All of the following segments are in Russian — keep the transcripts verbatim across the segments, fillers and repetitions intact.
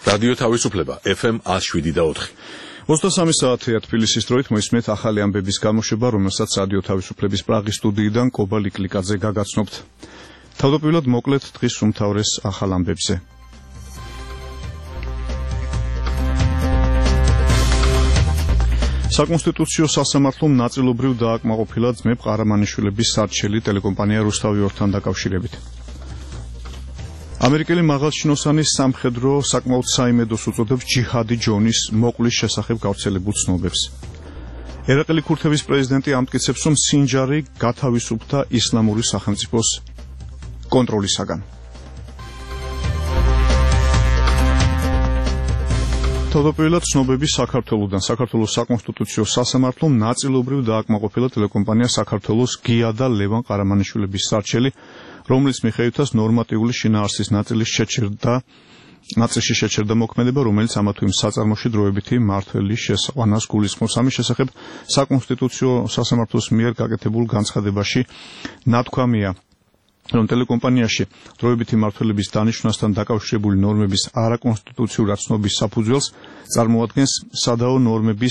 რადიო თავისუფლება ეფ ემ one oh seven და four. ოცდასამი საათია თბილისის დროით მოისმენთ ახალი ამბების გამოშვება, რომელსაც რადიო თავისუფლების პრაღის სტუდიიდან კობა ლიკლიკაძე გაგაცნობთ. თავდაპირველად მოკლედ დღის უმთავრეს ახალ ამბებზე. საკონსტიტუციო სასამართლომ ნაწილობრივ დააკმაყოფილა ძმებ ყარამანიშვილების სარჩელი ტელეკომპანია რუსთავი ორთან დაკავშირებით. ამერიკელი მაღალჩინოსანი სამხედრო საკმაოდ საიმედოს უწოდებს ჯიჰადი ჯონის მოკვლის შესახებ გავრცელებულ ცნობებს. ერაყელი ქურთების პრეზიდენტი ამტკიცებს, რომ სინჯარი გათავისუფლდა ისლამური სახელმწიფოს კონტროლისაგან. თავდაპირველად ცნობები საქართველოდან. საქართველოს საკონსტიტუციო სასამართლომ ნაწილობრივ დააკმაყოფილა ტელეკომპანია საქართველოს გია და ლევან ყარამანიშვილების სარჩელი, რომლის მიხედვითაც ნორმატიული შინაარსის ნაწილის შეჩერდა ნაწილში შეჩერდა მოქმედება, რომელიც ამა თუ იმ საწარმოში დროებითი მმართველის შესაყვანას გულისხმობს. ამის შესახებ საკონსტიტუციო სასამართლოს მიერ გაკეთებულ განცხადებაში ნათქვამია, რომ ტელეკომპანიაში დროებითი მმართველების დანიშვნასთან დაკავშირებული ნორმების არაკონსტიტუციური ცნობის საფუძველს წარმოადგენს სადაო ნორმების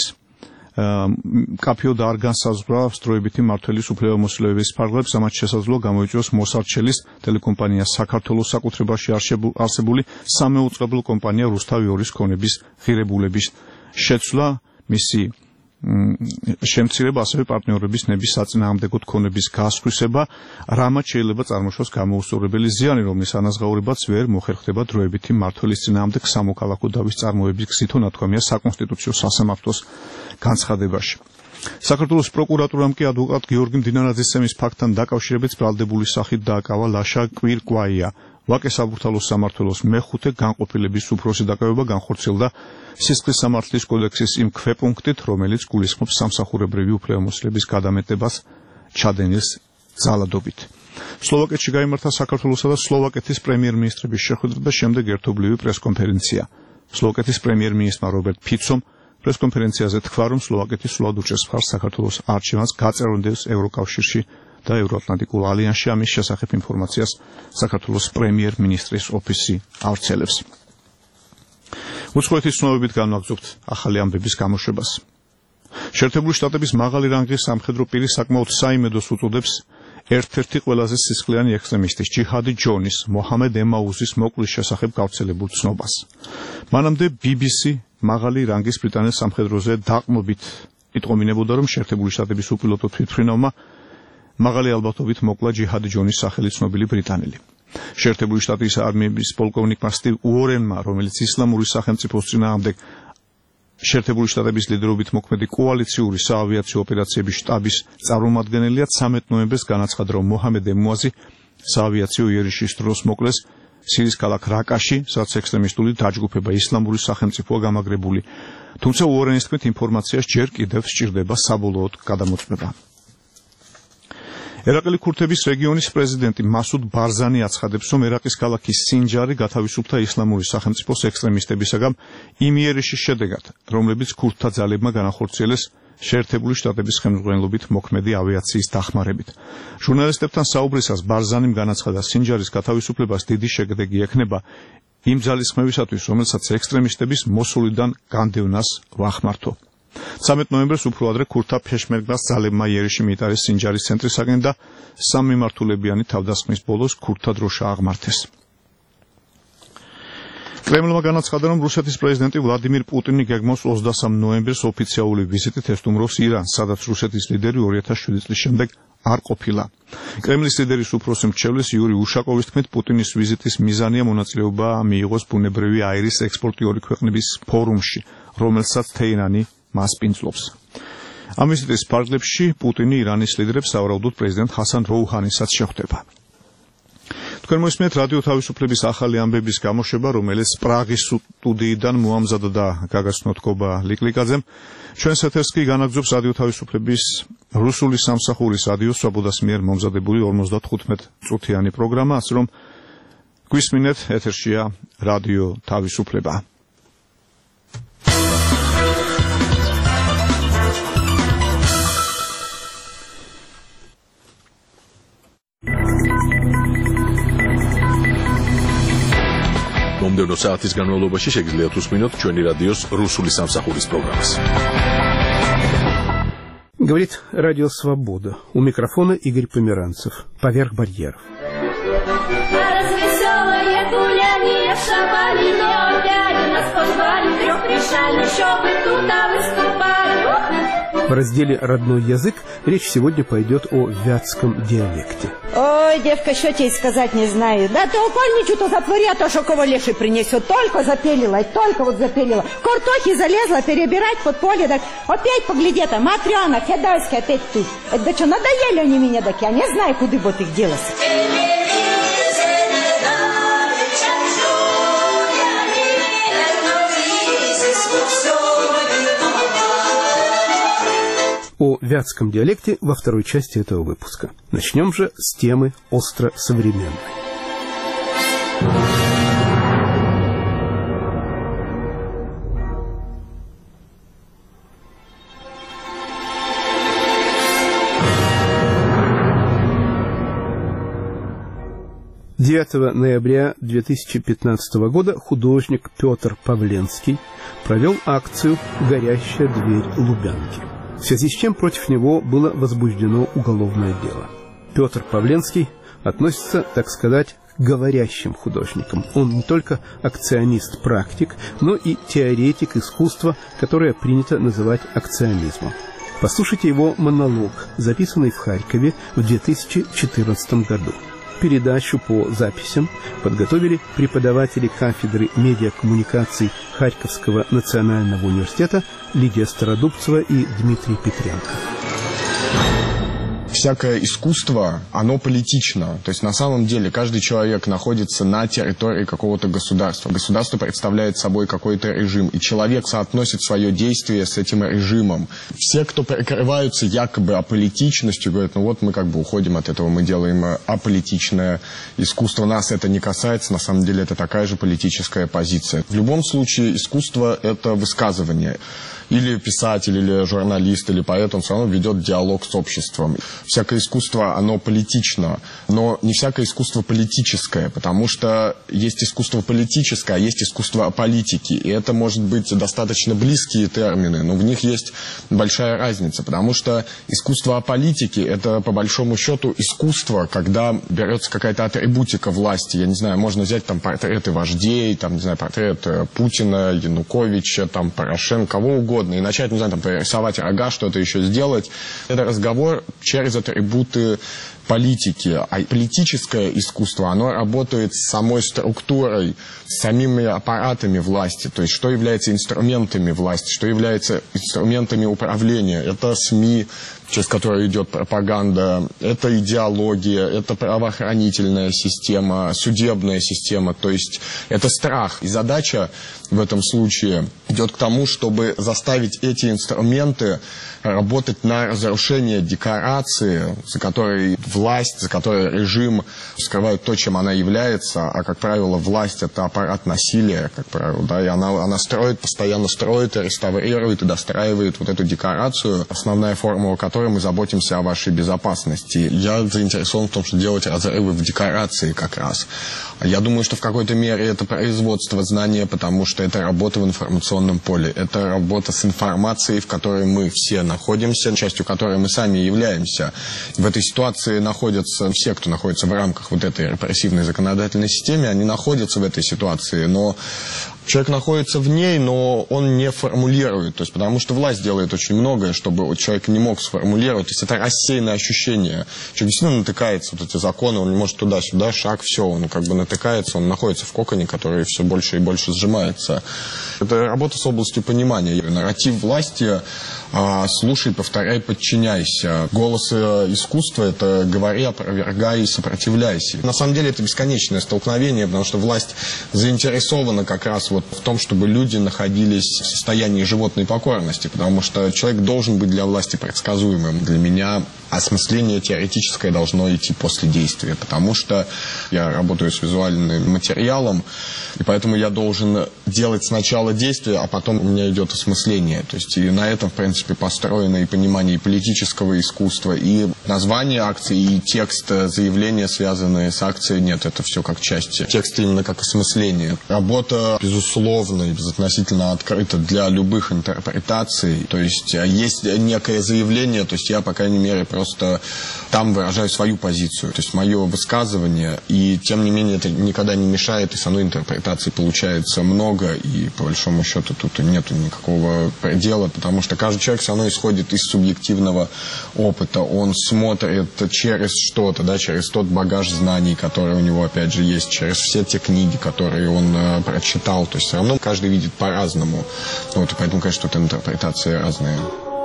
კაფეოდ არ განსაზღვრავს დროებითი მმართველის უფლებამოსილების ფარგლებს, ამათ შესაძლოა გამოიწვიოს მოსარჩელის ტელეკომპანია საქართველოს საკუთრებაში არსებული სამეუწყებლო კომპანია რუსთავი ორის ქონების ღირებულების შეცვლა, მისი შემცირება, ასევე პარტნიორების ნების საწინააღმდეგო ქონების გასხვისება, რამაც შეიძლება წარმოშოს გამოუსწორებელი ზიანი, რომლის ანაზღაურებაც ვერ მოხერხდება დროებითი მმართველის წინააღმდეგ სამოქალაქო დავის წარმოების გზითო, ნათქვამია საკონსტიტუციო სასამართლოს განცხადებაში. საქართველოს პროკურატურამ კი ადვოკატ გიორგი მდინარაძესემის ფაქტთან დაკავშირებით ბრალდებული სახით დააკავა ლაშა კვირკვაია. ვაკე საბურთალოს სამმართველოს მეხუთე განყოფილების უფროსი დაკავება განხორციელდა სისხლის სამართლის კოდექსის იმ ქვეპუნქტით, რომელიც გულისხმობს სამსახურებრივი უფლებამოსილების გადამეტებას ჩადენილს ძალადობით. სლოვაკეთში გაიმართა საქართველოსა და სლოვაკეთის პრემიერ-მინისტრების შეხვედრა და შემდეგ ერთობლივი პრესკონფერენცია. სლოვაკეთის პრემიერ-მინისტრმა რობერტ ფიცომ პრესკონფერენციაზე თქვა, რომ სლოვაკეთი სულად უჭერს მხარს საქართველოს არჩევანს გაწევრონდეს ევროკავშირში და ევროატლანტიკულ ალიანსში. ამის შესახებ ინფორმაციას საქართველოს პრემიერ-მინისტრის ოფისი ავრცელებს. უცხოეთის ცნობებით განვაგრძობთ ახალი ამბების გამოშვებას. შეერთებული შტატების მაღალი რანგის სამხედრო პირი საკმაოდ საიმედოს უწოდებს ერთ-ერთი ყველაზე სისხლიანი ექსტრემისტის ჯიჰადი ჯონის მოჰამედ ემაუზის მოკვლის შესახებ გავრცელებულ ცნობას. მანამდე ბი ბი სი მაღალი რანგის ბრიტანელ სამხედროზე დაყრდნობით იტყობინებოდა, რომ შეერთებული შტატების უპილოტო თვითმფრინავმა მაღალი ალბათობით მოკლა ჯიჰადი ჯონის სახელი ცნობილი ბრიტანელი. შეერთებული შტატის არმიების პოლკოვნიკმა სტივ უორენმა, რომელიც ისლამური სახელმწიფოს წინააღმდეგ შეერთებული შტატების ლიდერობით მოქმედი კოალიციური საავიაციო ოპერაციების შტაბის წარმომადგენელია, ცამეტ ნოემბერს განაცხადა, რომ მოჰამედ ემუაზი საავიაციო იერიშის დროს მოკლეს სირიის ქალაქ რაკაში, სადაც ექსტრემისტული დაჯგუფება ისლამური სახელმწიფოა გამაგრებული. თუმცა უორენის თქმით, ინფორმაციას ჯერ კიდევ სჭირდება საბოლოოდ გადამოწმება. ერაყელი ქურთების რეგიონის პრეზიდენტი მასუდ ბარზანი აცხადებს, რომ ერაყის ქალაქი სინჯარი გათავისუფლდა ისლამური სახელმწიფოს ექსტრემისტებისაგან იმ იერიშის შედეგად, რომლებიც ქურთთა ძალებმა განახორციელეს შეერთებული შტატების ხელმძღვანელობით მოქმედი ავიაციის დახმარებით. ჟურნალისტებთან საუბრისას ბარზანიმ განაცხადა, სინჯარის გათავისუფლებას დიდი შედეგი ექნება იმ ძალისხმევისათვის, რომელსაც ექსტრემისტების მოსულიდან განდევნას ვახმართო. ცამეტ ნოემბერს უფრო ადრე ქურთთა ფეშმერგას ძალებმა იერიში მიიტარეს სინჯარის ცენტრისაკენ და სამმიმართულებიანი თავდასხმის ბოლოს ქურთთა დროშა აღმართეს. კრემლმა განაცხადა, რომ რუსეთის პრეზიდენტი ვლადიმირ პუტინი გეგმავს ოცდასამ ნოემბერს ოფიციალური ვიზიტით ესტუმროს ირანს, სადაც რუსეთის ლიდერი ორი ათას შვიდი წლის შემდეგ არ ყოფილა. კრემლის ლიდერის უფროსი მრჩევლის იური უშაკოვის თქმით, პუტინის ვიზიტის მიზანია მონაწილეობა მიიღოს ბუნებრივი აირის ექსპორტიორი ქვეყნების ფორუმში, რომელსაც თეირანი მას პინძლობს. ამ ვიზიტის ფარგლებში პუტინი ირანის ლიდერებს სავარაუდოდ პრეზიდენტ ჰასან როუჰანისაც შეხვდება. თქვენ მოისმენთ რადიო თავისუფლების ახალი ამბების გამოშვება, რომელიც პრაღის სტუდიიდან მოამზადა და გაგაცნოთ კობა ლიკლიკაძემ. ჩვენს ეთერს კი განაგრძობს რადიო თავისუფლების რუსული სამსახურის რადიო სვაბოდას მიერ მომზადებული ორმოცდათხუთმეტ წუთიანი პროგრამა, ასე რომ გვისმინეთ, ეთერშია რადიო თავისუფლება. მომდევნო საათის განმავლობაში შეგიძლიათ უსმინოთ ჩვენი რადიოს რუსული სამსახურის პროგრამას. Говорит Радио Свобода. У микрофона Игорь Померанцев. Поверх барьеров. Развеселое гуляние шабали, но опять нас позвали, трехрешально, чтобы тут выступали. В разделе «Родной язык» речь сегодня пойдет о вятском диалекте. Ой, девка, что тебе сказать не знаю. Да ты упальничу то затвори, а то, что кого леший принесет. Только запелила, только вот запелила. Картохи залезла перебирать под поле, так опять погляди, там, Матрёна, Хедайская, опять тут. Это да что, надоели они меня, так я не знаю, куда вот их делать. О вятском диалекте во второй части этого выпуска. Начнем же с темы остро современной. девятого ноября две тысячи пятнадцатого года художник Петр Павленский провел акцию «Горящая дверь Лубянки», в связи с чем против него было возбуждено уголовное дело. Петр Павленский относится, так сказать, к говорящим художникам. Он не только акционист-практик, но и теоретик искусства, которое принято называть акционизмом. Послушайте его монолог, записанный в Харькове в две тысячи четырнадцатом году. Передачу по записям подготовили преподаватели кафедры медиакоммуникаций Харьковского национального университета Лидия Стародубцева и Дмитрий Петренко. Всякое искусство, оно политично. То есть на самом деле каждый человек находится на территории какого-то государства. Государство представляет собой какой-то режим, и человек соотносит свое действие с этим режимом. Все, кто прикрываются якобы аполитичностью, говорят, ну вот мы как бы уходим от этого, мы делаем аполитичное искусство, нас это не касается, на самом деле это такая же политическая позиция. В любом случае искусство – это высказывание. Или писатель, или журналист, или поэт, он все равно ведет диалог с обществом. Всякое искусство, оно политично, но не всякое искусство политическое, потому что есть искусство политическое, а есть искусство политики. И это может быть достаточно близкие термины, но в них есть большая разница, потому что искусство политики – это по большому счету искусство, когда берется какая-то атрибутика власти. Я не знаю, можно взять там портреты вождей, там, не знаю, портрет Путина, Януковича, там, Порошенко, кого угодно. И начать, не знаю, там, рисовать рога, что-то еще сделать. Это разговор через атрибуты политики. А политическое искусство, оно работает с самой структурой, с самими аппаратами власти. То есть, что является инструментами власти, что является инструментами управления. Это СМИ, через которые идет пропаганда, это идеология, это правоохранительная система, судебная система. То есть, это страх. И задача в этом случае идет к тому, чтобы заставить эти инструменты работать на разрушение декорации, за которой власть, за которой режим скрывают то, чем она является, а, как правило, власть – это аппарат насилия, как правило, да, и она, она строит, постоянно строит и реставрирует, и достраивает вот эту декорацию, основная формула которой мы заботимся о вашей безопасности. Я заинтересован в том, что делать разрывы в декорации как раз. Я думаю, что в какой-то мере это производство знания, потому что это работа в информационном поле, это работа с информацией, в которой мы все находимся, частью которой мы сами являемся. В этой ситуации находятся все, кто находится в рамках вот этой репрессивной законодательной системы, они находятся в этой ситуации, но человек находится в ней, но он не формулирует, то есть потому что власть делает очень многое, чтобы вот человек не мог сформулировать, то есть это рассеянное ощущение. Человек действительно натыкается, вот эти законы, он не может туда-сюда, шаг, все, он как бы натыкается, он находится в коконе, который все больше и больше сжимается. Это работа с областью понимания. Нарратив власти а, слушай, повторяй, подчиняйся. Голос искусства – это говори, опровергай и сопротивляйся. На самом деле это бесконечное столкновение, потому что власть заинтересована как раз вот в том, чтобы люди находились в состоянии животной покорности, потому что человек должен быть для власти предсказуемым. Для меня осмысление теоретическое должно идти после действия, потому что я работаю с визуальным материалом, и поэтому я должен делать сначала действие, а потом у меня идет осмысление. То есть и на этом, в принципе, построено и понимание и политического искусства, и название акции и текст заявления, связанные с акцией, нет, это все как части. Текст именно как осмысление. Работа, безусловно, и безотносительно открыта для любых интерпретаций. То есть есть некое заявление, то есть я, по крайней мере, просто там выражаю свою позицию, то есть мое высказывание, и тем не менее это никогда не мешает, и со мной интерпретаций получается много, и по большому счету тут нету никакого предела, потому что каждый человек все равно исходит из субъективного опыта, он смотрит через что-то, да, через тот багаж знаний, который у него, опять же, есть, через все те книги, которые он э, прочитал, то есть все равно каждый видит по-разному, вот, и поэтому, конечно, тут интерпретации разные.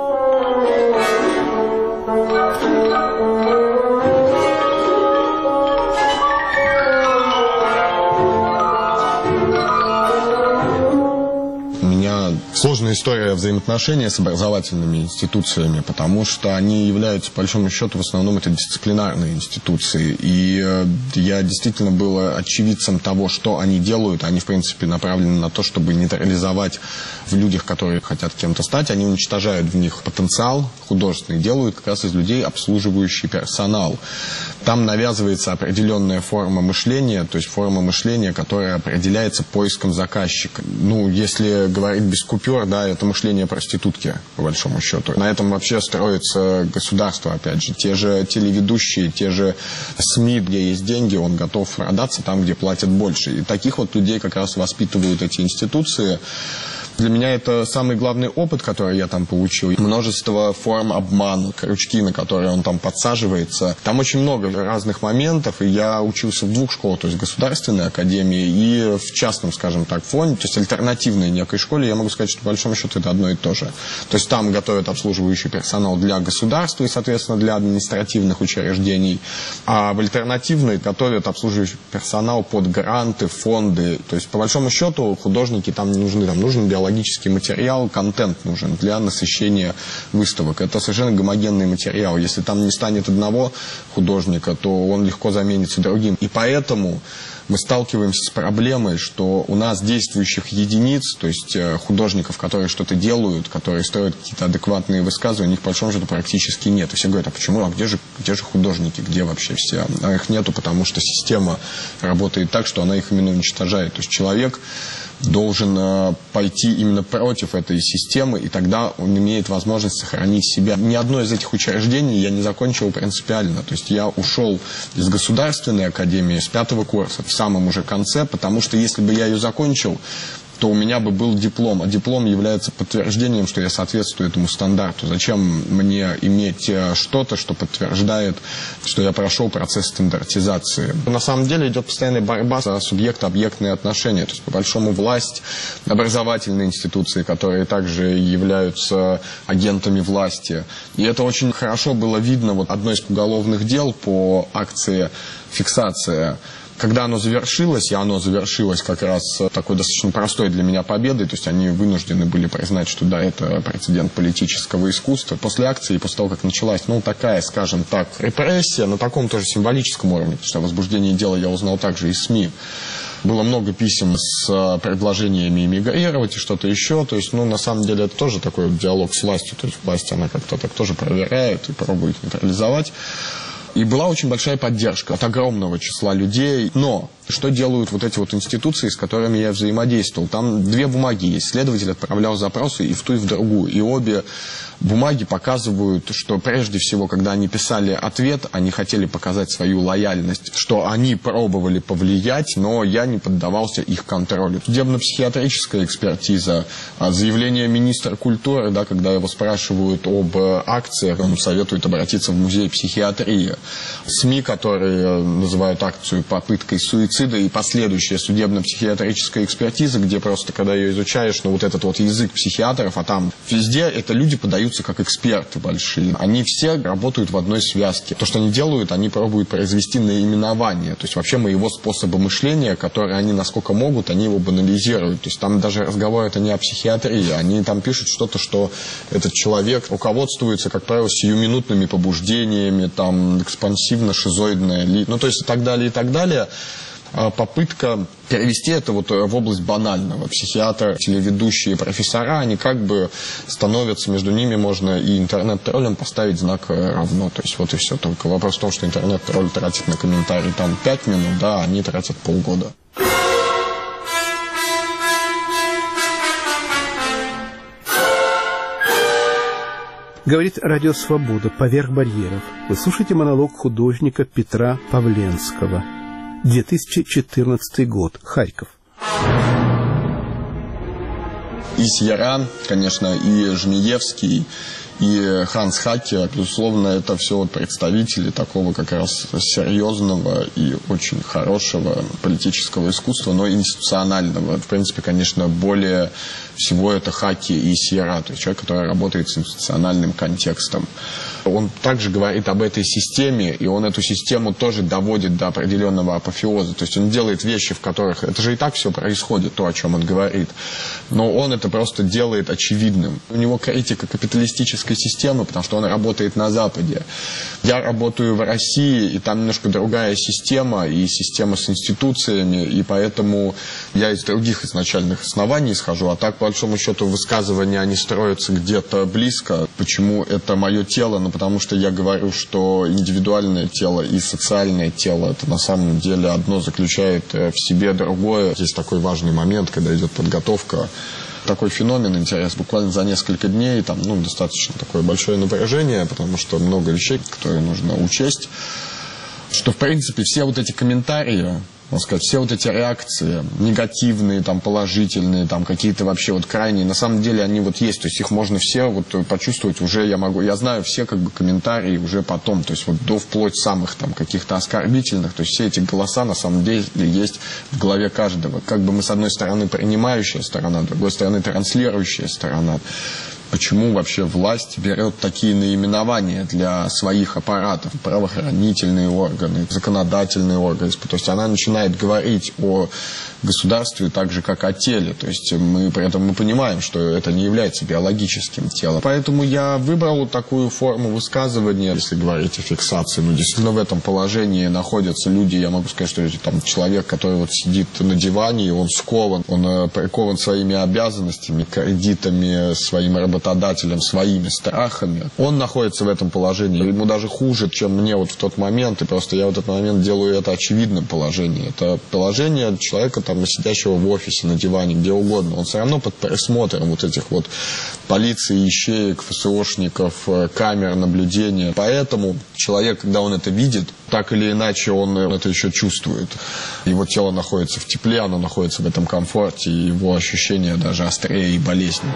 Сложная история взаимоотношения с образовательными институциями, потому что они являются, по большому счету, в основном это дисциплинарные институции. И э, я действительно был очевидцем того, что они делают. Они, в принципе, направлены на то, чтобы нейтрализовать в людях, которые хотят кем-то стать. Они уничтожают в них потенциал художественный, делают как раз из людей обслуживающий персонал. Там навязывается определенная форма мышления, то есть форма мышления, которая определяется поиском заказчика. Ну, если говорить без купюр, да, это мышление проститутки, по большому счету. На этом вообще строится государство, опять же. Те же телеведущие, те же СМИ, где есть деньги, он готов продаться там, где платят больше. И таких вот людей как раз воспитывают эти институции. Для меня это самый главный опыт, который я там получил. Множество форм обмана, крючки, на которые он там подсаживается. Там очень много разных моментов, и я учился в двух школах, то есть государственной академии и в частном, скажем так, фонде, то есть альтернативной некой школе. Я могу сказать, что по большому счету это одно и то же. То есть там готовят обслуживающий персонал для государства и, соответственно, для административных учреждений, а в альтернативной готовят обслуживающий персонал под гранты, фонды. То есть по большому счету художники там не нужны, там нужен биологический логический материал, контент нужен для насыщения выставок. Это совершенно гомогенный материал. Если там не станет одного художника, то он легко заменится другим. И поэтому мы сталкиваемся с проблемой, что у нас действующих единиц, то есть художников, которые что-то делают, которые строят какие-то адекватные высказывания, у них, по большому счету, практически нет. И все говорят, а почему, а где же, где же художники, где вообще все? А их нету, потому что система работает так, что она их именно уничтожает. То есть человек должен э, пойти именно против этой системы, и тогда он имеет возможность сохранить себя. Ни одно из этих учреждений я не закончил принципиально. То есть я ушел из государственной академии с пятого курса, в самом уже конце, потому что если бы я ее закончил, то у меня бы был диплом, а диплом является подтверждением, что я соответствую этому стандарту. Зачем мне иметь что-то, что подтверждает, что я прошел процесс стандартизации? На самом деле идет постоянная борьба за субъект-объектные отношения. То есть, по большому, власть, образовательные институции, которые также являются агентами власти. И это очень хорошо было видно. Вот одно из уголовных дел по акции «Фиксация». Когда оно завершилось, и оно завершилось как раз такой достаточно простой для меня победой, то есть они вынуждены были признать, что да, это прецедент политического искусства. После акции, после того, как началась, ну, такая, скажем так, репрессия на таком тоже символическом уровне, потому что о возбуждении дела я узнал также из СМИ. Было много писем с предложениями эмигрировать и что-то еще. То есть, ну, на самом деле, это тоже такой вот диалог с властью. То есть власть, она как-то так тоже проверяет и пробует нейтрализовать. И была очень большая поддержка от огромного числа людей. Но что делают вот эти вот институции, с которыми я взаимодействовал? Там две бумаги есть. Следователь отправлял запросы и в ту, и в другую. И обе бумаги показывают, что прежде всего, когда они писали ответ, они хотели показать свою лояльность, что они пробовали повлиять, но я не поддавался их контролю. Судебно-психиатрическая экспертиза, заявление министра культуры, да, когда его спрашивают об акциях, он советует обратиться в музей психиатрии. СМИ, которые называют акцию попыткой суицида, и последующая судебно-психиатрическая экспертиза, где просто, когда ее изучаешь, ну вот этот вот язык психиатров, а там везде это люди подаются как эксперты большие. Они все работают в одной связке. То, что они делают, они пробуют произвести наименование. То есть вообще моего способа мышления, который они насколько могут, они его банализируют. То есть там даже разговор это не о психиатрии. Они там пишут что-то, что этот человек руководствуется, как правило, сиюминутными побуждениями, там экспансивно-шизоидное, ну то есть и так далее, и так далее. попытка перевести это вот в область банального. Психиатры, телеведущие, профессора, они как бы становятся, между ними можно и интернет-троллям поставить знак равно. То есть вот и все. Только вопрос в том, что интернет-тролль тратит на комментарий там пять минут, да, а они тратят полгода. Говорит Радио Свобода «Поверх барьеров». Вы слушаете монолог художника Петра Павленского. две тысячи четырнадцатый год. Харьков. И Сьерран, конечно, и Жмиевский, и Ханс Хакер, безусловно, это все вот представители такого как раз серьезного и очень хорошего политического искусства, но институционального. В принципе, конечно, более всего это Хаки и Сьерра, то есть человек, который работает с институциональным контекстом. Он также говорит об этой системе, и он эту систему тоже доводит до определенного апофеоза. То есть он делает вещи, в которых... Это же и так все происходит, то, о чем он говорит. Но он это просто делает очевидным. У него критика капиталистической системы, потому что он работает на Западе. Я работаю в России, и там немножко другая система, и система с институциями, и поэтому я из других изначальных оснований исхожу, а так, по большому счету, высказывания, они строятся где-то близко. Почему это мое тело? Ну, потому что я говорю, что индивидуальное тело и социальное тело, это на самом деле одно заключает в себе другое. Здесь такой важный момент, когда идет подготовка. Такой феномен интересен. Буквально за несколько дней там, ну, достаточно такое большое напряжение, потому что много вещей, которые нужно учесть. Что, в принципе, все вот эти комментарии, можно сказать, все вот эти реакции, негативные, там, положительные, там, какие-то вообще вот крайние, на самом деле они вот есть, то есть их можно все вот почувствовать уже, я могу, я знаю все как бы комментарии уже потом, то есть вот до вплоть самых там каких-то оскорбительных, то есть все эти голоса на самом деле есть в голове каждого. Как бы мы с одной стороны принимающая сторона, с другой стороны транслирующая сторона. Почему вообще власть берет такие наименования для своих аппаратов, правоохранительные органы, законодательные органы? То есть она начинает говорить о государстве так же, как о теле. То есть мы при этом мы понимаем, что это не является биологическим телом. Поэтому я выбрал такую форму высказывания, если говорить о фиксации. Ну, действительно, в этом положении находятся люди, я могу сказать, что это там человек, который вот сидит на диване, и он скован, он прикован своими обязанностями, кредитами, своим работодателем, своими страхами. Он находится в этом положении. Ему даже хуже, чем мне вот в тот момент. И просто я в этот момент делаю это очевидным положением. Это положение человека, там, сидящего в офисе, на диване, где угодно. Он все равно под присмотром вот этих вот полиции, ищеек, ФСОшников, камер наблюдения. Поэтому человек, когда он это видит, так или иначе он это еще чувствует. Его тело находится в тепле, оно находится в этом комфорте, и его ощущения даже острее и болезненнее.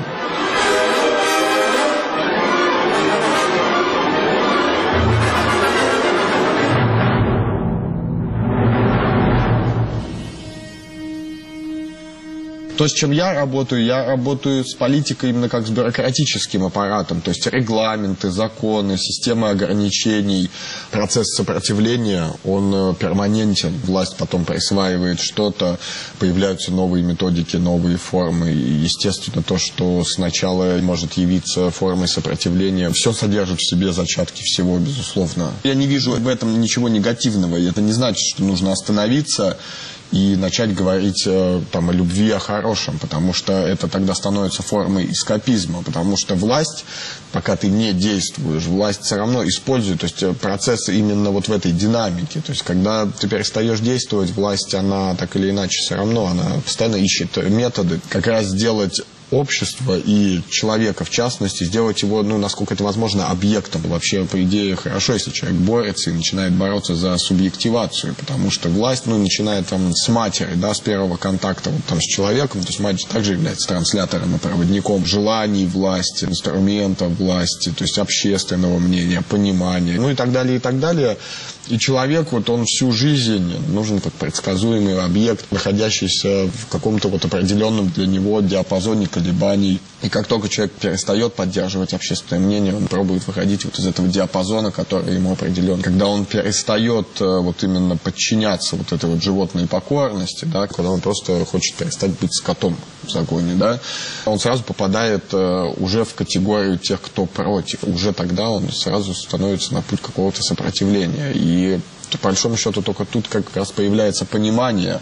То, с чем я работаю, я работаю с политикой именно как с бюрократическим аппаратом, то есть регламенты, законы, системы ограничений, процесс сопротивления, он перманентен. Власть потом присваивает что-то, появляются новые методики, новые формы. И, естественно, то, что сначала может явиться формой сопротивления, все содержит в себе зачатки всего, безусловно. Я не вижу в этом ничего негативного, и это не значит, что нужно остановиться и начать говорить э, там, о любви, о хорошем, потому что это тогда становится формой эскапизма, потому что власть, пока ты не действуешь, власть все равно использует, то есть процессы именно вот в этой динамике, то есть когда ты перестаешь действовать, власть, она так или иначе все равно, она постоянно ищет методы как раз сделать общество и человека, в частности, сделать его, ну, насколько это возможно, объектом. Вообще, по идее, хорошо, если человек борется и начинает бороться за субъективацию, потому что власть, ну, начинает там с матери, да, с первого контакта вот, там, с человеком, то есть мать также является транслятором и проводником желаний власти, инструментов власти, то есть общественного мнения, понимания, ну и так далее, и так далее. И человек, вот он всю жизнь нужен как предсказуемый объект, находящийся в каком-то вот определенном для него диапазоне колебаний. И как только человек перестает поддерживать общественное мнение, он пробует выходить вот из этого диапазона, который ему определен. Когда он перестает вот именно подчиняться вот этой вот животной покорности, да, когда он просто хочет перестать быть скотом в загоне, да, он сразу попадает уже в категорию тех, кто против. Уже тогда он сразу становится на путь какого-то сопротивления. И И По большому счету только тут как раз появляется понимание.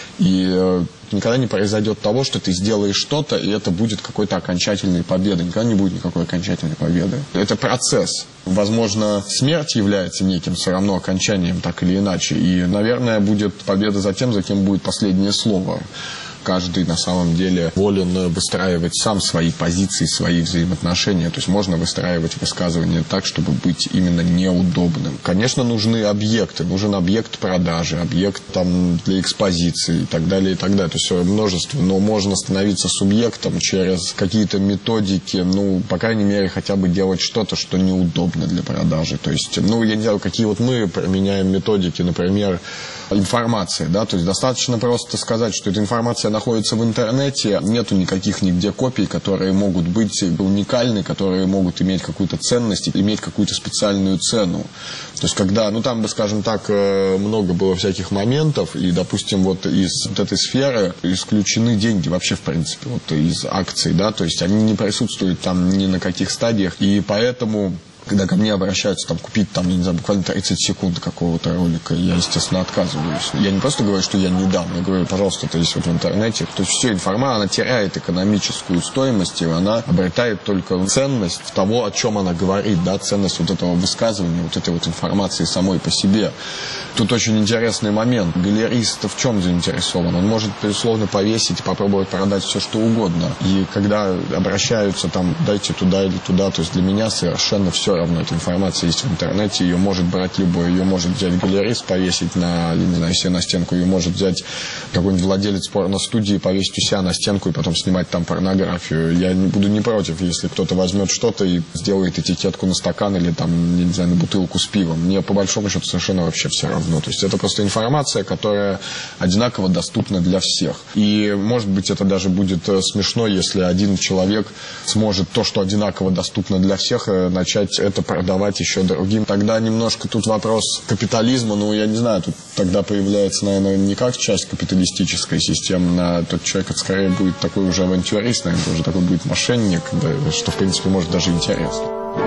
И э, никогда не произойдет того, что ты сделаешь что-то, и это будет какой-то окончательной победой. Никогда не будет никакой окончательной победы. Это процесс. Возможно, смерть является неким все равно окончанием, так или иначе. И, наверное, будет победа за тем, за кем будет последнее слово. Каждый на самом деле волен выстраивать сам свои позиции, свои взаимоотношения. То есть можно выстраивать высказывания так, чтобы быть именно неудобным. Конечно, нужны объекты. Нужен объект продажи, объект там, для экспозиции и так далее, и так далее. То есть множество. Но можно становиться субъектом через какие-то методики, ну, по крайней мере, хотя бы делать что-то, что неудобно для продажи. То есть, ну, я не знаю, какие вот мы применяем методики, например, информация, да, то есть достаточно просто сказать, что эта информация находится в интернете, нету никаких нигде копий, которые могут быть уникальны, которые могут иметь какую-то ценность, иметь какую-то специальную цену. То есть когда, ну там, скажем так, много было всяких моментов, и, допустим, вот из вот этой сферы исключены деньги вообще, в принципе, вот из акций, да, то есть они не присутствуют там ни на каких стадиях, и поэтому... Когда ко мне обращаются там, купить там, я не знаю, буквально тридцать секунд какого-то ролика, я, естественно, отказываюсь. Я не просто говорю, что я не дам, я говорю, пожалуйста, это есть вот в интернете. То есть все информация, она теряет экономическую стоимость, и она обретает только ценность в того, о чем она говорит, да, ценность вот этого высказывания, вот этой вот информации самой по себе. Тут очень интересный момент. Галерист в чем заинтересован? Он может, безусловно, повесить и попробовать продать все, что угодно. И когда обращаются там, дайте туда или туда, то есть для меня совершенно все равно. Эта информация есть в интернете, ее может брать любой, ее может взять галерист, повесить на, не знаю, себе на стенку, ее может взять какой-нибудь владелец порностудии, повесить у себя на стенку и потом снимать там порнографию. Я не буду не против, если кто-то возьмет что-то и сделает этикетку на стакан или там, не знаю, на бутылку с пивом. Мне по большому счету совершенно вообще все равно. То есть это просто информация, которая одинаково доступна для всех. И, может быть, это даже будет смешно, если один человек сможет то, что одинаково доступно для всех, начать это продавать еще другим. Тогда немножко тут вопрос капитализма, ну, я не знаю, тут тогда появляется, наверное, не как часть капиталистической системы, а тот человек, это скорее будет такой уже авантюрист, наверное, уже такой будет мошенник, да, что, в принципе, может даже интересно.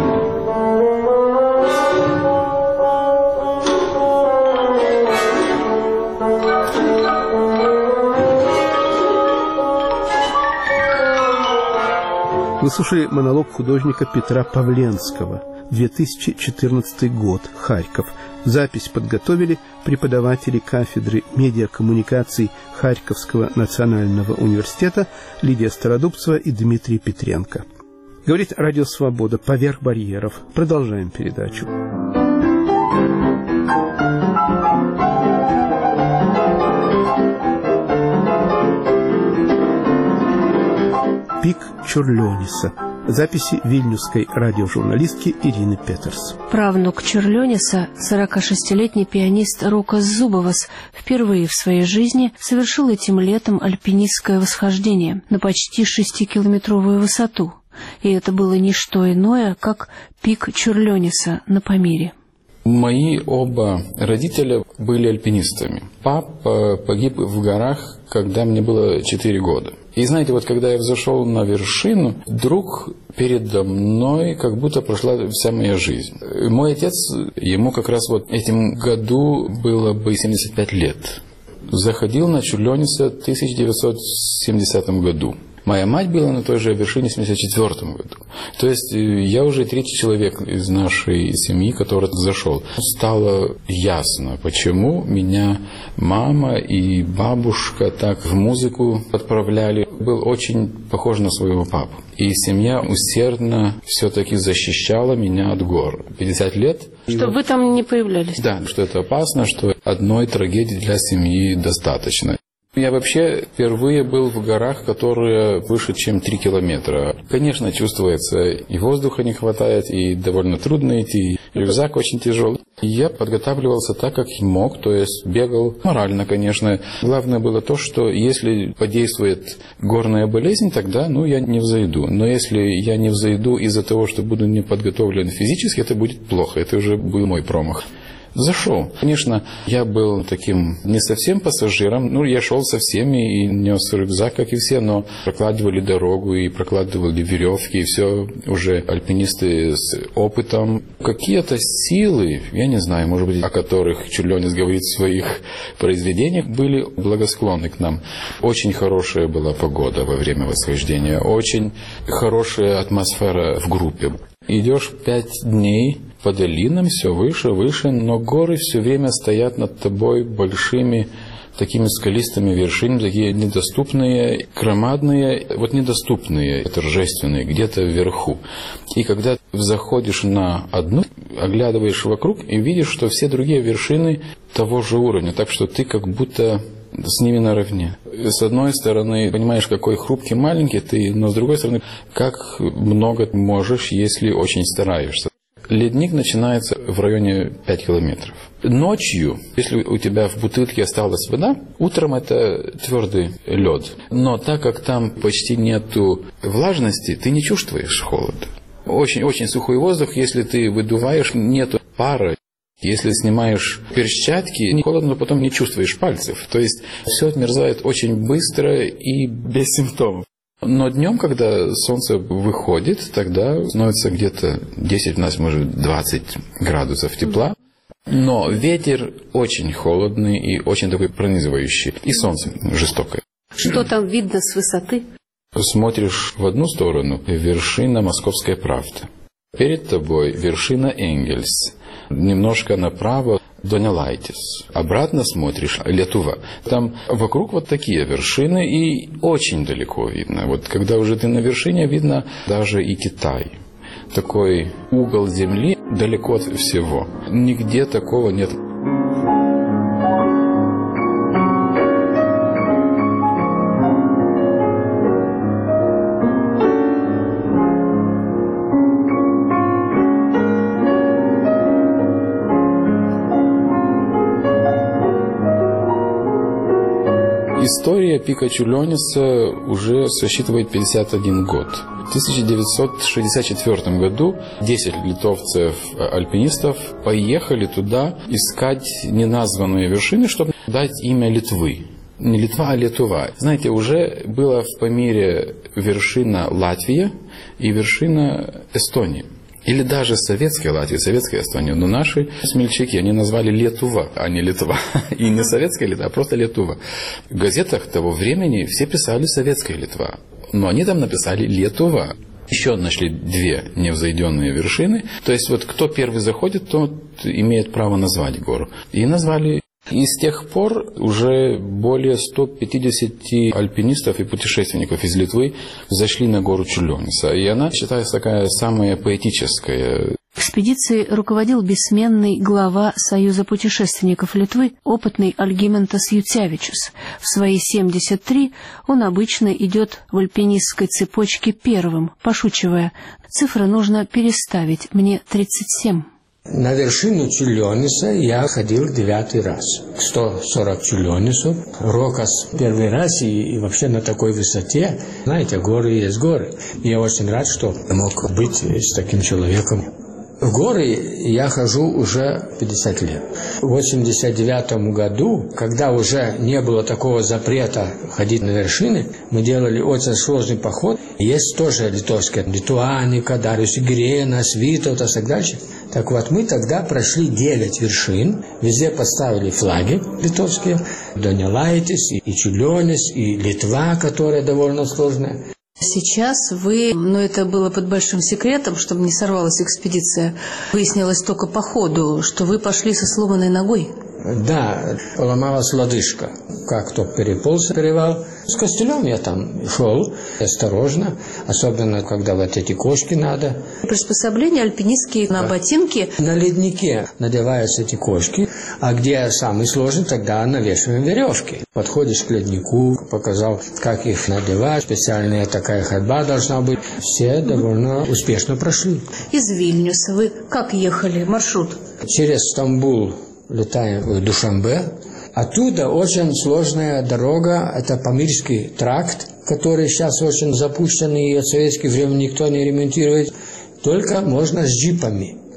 Вы слушали монолог художника Петра Павленского, две тысячи четырнадцатый год, Харьков. Запись подготовили преподаватели кафедры медиакоммуникаций Харьковского национального университета Лидия Стародубцева и Дмитрий Петренко. Говорит Радио Свобода, поверх барьеров. Продолжаем передачу. «Пик Чурлёниса». Записи вильнюсской радиожурналистки Ирины Петерс. Правнук Чурлёниса, сорокашестилетний пианист Рукас Зубовас, впервые в своей жизни совершил этим летом альпинистское восхождение на почти шестикилометровую высоту. И это было не что иное, как пик Чурлёниса на Памире. Мои оба родителя были альпинистами. Папа погиб в горах, когда мне было четыре года. И знаете, вот когда я взошел на вершину, вдруг передо мной как будто прошла вся моя жизнь. Мой отец, ему как раз вот этим году было бы семьдесят пять лет. Заходил на Чурлёниса в тысяча девятьсот семидесятом году. Моя мать была на той же вершине в семьдесят четвёртом году. То есть я уже третий человек из нашей семьи, который зашел. Стало ясно, почему меня мама и бабушка так в музыку отправляли. Был очень похож на своего папу. И семья усердно все-таки защищала меня от гор. пятьдесят лет. Чтобы вы там не появлялись. Да, что это опасно, что одной трагедии для семьи достаточно. Я вообще впервые был в горах, которые выше, чем три километра. Конечно, чувствуется, и воздуха не хватает, и довольно трудно идти, и рюкзак очень тяжелый. Я подготавливался так, как мог, то есть бегал морально, конечно. Главное было то, что если подействует горная болезнь, тогда, ну, я не взойду. Но если я не взойду из-за того, что буду не подготовлен физически, это будет плохо, это уже был мой промах. Зашел. Конечно, я был таким не совсем пассажиром. Ну, я шел со всеми и нес рюкзак, как и все, но прокладывали дорогу и прокладывали веревки, и все уже альпинисты с опытом. Какие-то силы, я не знаю, может быть, о которых Чурленец говорит в своих произведениях, были благосклонны к нам. Очень хорошая была погода во время восхождения, очень хорошая атмосфера в группе. Идешь пять дней по долинам, все выше, выше, но горы все время стоят над тобой большими такими скалистыми вершинами, такие недоступные, громадные, вот недоступные, торжественные, где-то вверху. И когда заходишь на одну, оглядываешь вокруг и видишь, что все другие вершины того же уровня, так что ты как будто с ними наравне. С одной стороны, понимаешь, какой хрупкий, маленький ты, но с другой стороны, как много можешь, если очень стараешься. Ледник начинается в районе пяти километров. Ночью, если у тебя в бутылке осталась вода, утром это твердый лед. Но так как там почти нету влажности, ты не чувствуешь холода. Очень-очень сухой воздух, если ты выдуваешь, нету пара. Если снимаешь перчатки, не холодно, но потом не чувствуешь пальцев. То есть все отмерзает очень быстро и без симптомов. Но днем, когда солнце выходит, тогда становится где-то десять, у нас может двадцать градусов тепла. Но ветер очень холодный и очень такой пронизывающий. И солнце жестокое. Что там видно с высоты? Смотришь в одну сторону — вершина «Московская правда». Перед тобой вершина Энгельс. Немножко направо Донелайтис. Обратно смотришь — Летува. Там вокруг вот такие вершины, и очень далеко видно. Вот когда уже ты на вершине, видно даже и Китай. Такой угол земли далеко от всего. Нигде такого нет. История пика Чурленеса уже сосчитывает пятьдесят один год. В тысяча девятьсот шестьдесят четвёртом году десять литовцев-альпинистов поехали туда искать неназванные вершины, чтобы дать имя Литвы. Не Литва, а Летува. Знаете, уже была в Памире вершина Латвия и вершина Эстонии. Или даже советская Латвия, советская Эстония. Но наши смельчаки, они назвали Летува, а не Литва. И не советская Литва, а просто Летува. В газетах того времени все писали советская Литва. Но они там написали Летува. Еще нашли две невзойденные вершины. То есть вот кто первый заходит, тот имеет право назвать гору. И назвали. И с тех пор уже более ста пятидесяти альпинистов и путешественников из Литвы зашли на гору Чурленеса. И она считается такая самая поэтическая. Экспедицией руководил бессменный глава Союза путешественников Литвы, опытный Альгимантас Ютявичус. В свои семьдесят три он обычно идет в альпинистской цепочке первым, пошучивая: «Цифры нужно переставить, мне тридцать семь». На вершину Чурленеса я ходил девятый раз. сто сорок Чурленесов. Рокос первый раз и, и вообще на такой высоте. Знаете, горы есть горы. Я очень рад, что мог быть с таким человеком. В горы я хожу уже пятьдесят лет. В восемьдесят девятом году, когда уже не было такого запрета ходить на вершины, мы делали очень сложный поход. Есть тоже литовские: Литуаника, Дариус Гиреnas, Витовтас и так дальше. Так вот, мы тогда прошли девять вершин, везде поставили флаги литовские, Донелайтис, и Чурленес, и Литва, которая довольно сложная. Сейчас вы, но это было под большим секретом, чтобы не сорвалась экспедиция, выяснилось только по ходу, что вы пошли со сломанной ногой. Да, поломалась лодыжка. Как то переполз перевал. С костылем я там шел осторожно, особенно когда вот эти кошки надо. Приспособления альпинистские на ботинки. На леднике надеваются эти кошки, а где самый сложный, тогда навешиваем веревки. Подходишь к леднику, показал, как их надевать, специальная такая ходьба должна быть. Все довольно успешно прошли. Из Вильнюса вы как ехали, маршрут? Через Стамбул летаем в Душанбе. Оттуда очень сложная дорога, это Памирский тракт, который сейчас очень запущенный, и от советских времен никто не ремонтирует. Только можно с джипами.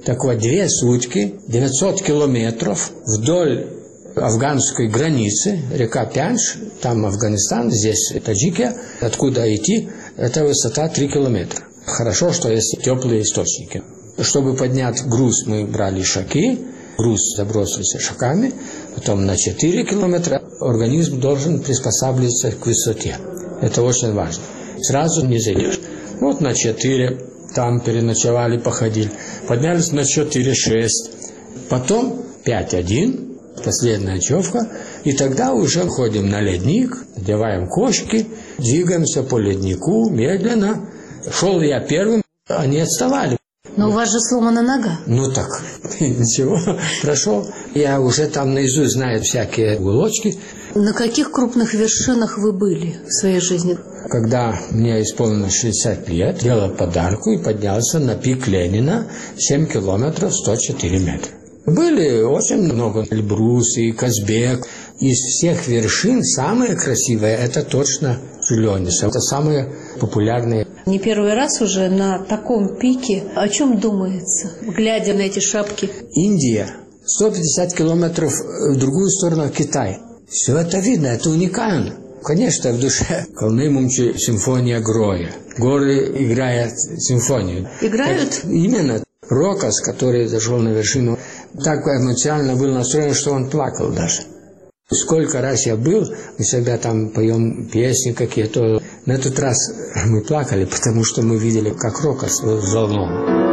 Так вот, две сутки, девятьсот километров вдоль афганской границы, река Пянш, там Афганистан, здесь Таджикия, откуда идти, это высота три километра. Хорошо, что есть теплые источники. Чтобы поднять груз, мы брали шаки, груз забросился шаками, потом на четыре километра организм должен приспосабливаться к высоте. Это очень важно. Сразу не зайдешь. Вот на четыре, там переночевали, походили. Поднялись на четыре шесть. Потом пять один, последняя ночевка. И тогда уже ходим на ледник, надеваем кошки, двигаемся по леднику медленно. Шел я первым, они отставали. Но у вас же сломана нога. Ну так, ничего, прошел. Я уже там наизусть знаю всякие уголочки. На каких крупных вершинах вы были в своей жизни? Когда мне исполнилось шестьдесят лет, делал подарку и поднялся на пик Ленина, семь километров сто четыре метра. Были очень много Эльбрус и Казбек. Из всех вершин самые красивые это точно Чульонис. Это самые популярные. Не первый раз уже на таком пике. О чем думается, глядя на эти шапки? Индия, сто пятьдесят километров в другую сторону Китай. Все это видно, это уникально. Конечно, в душе Калны-Мумчи симфония Гроя. Горы играют симфонию. Играют? Это именно. Рокос, который зашел на вершину, так эмоционально был настроен, что он плакал даже. Сколько раз я был, мы всегда там поем песни какие-то. На этот раз мы плакали, потому что мы видели, как Рокос взволнован.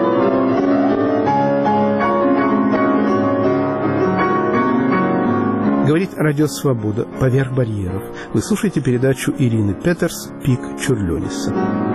Говорит Радио Свобода «Поверх барьеров». Вы слушаете передачу Ирины Петерс «Пик Чульониса».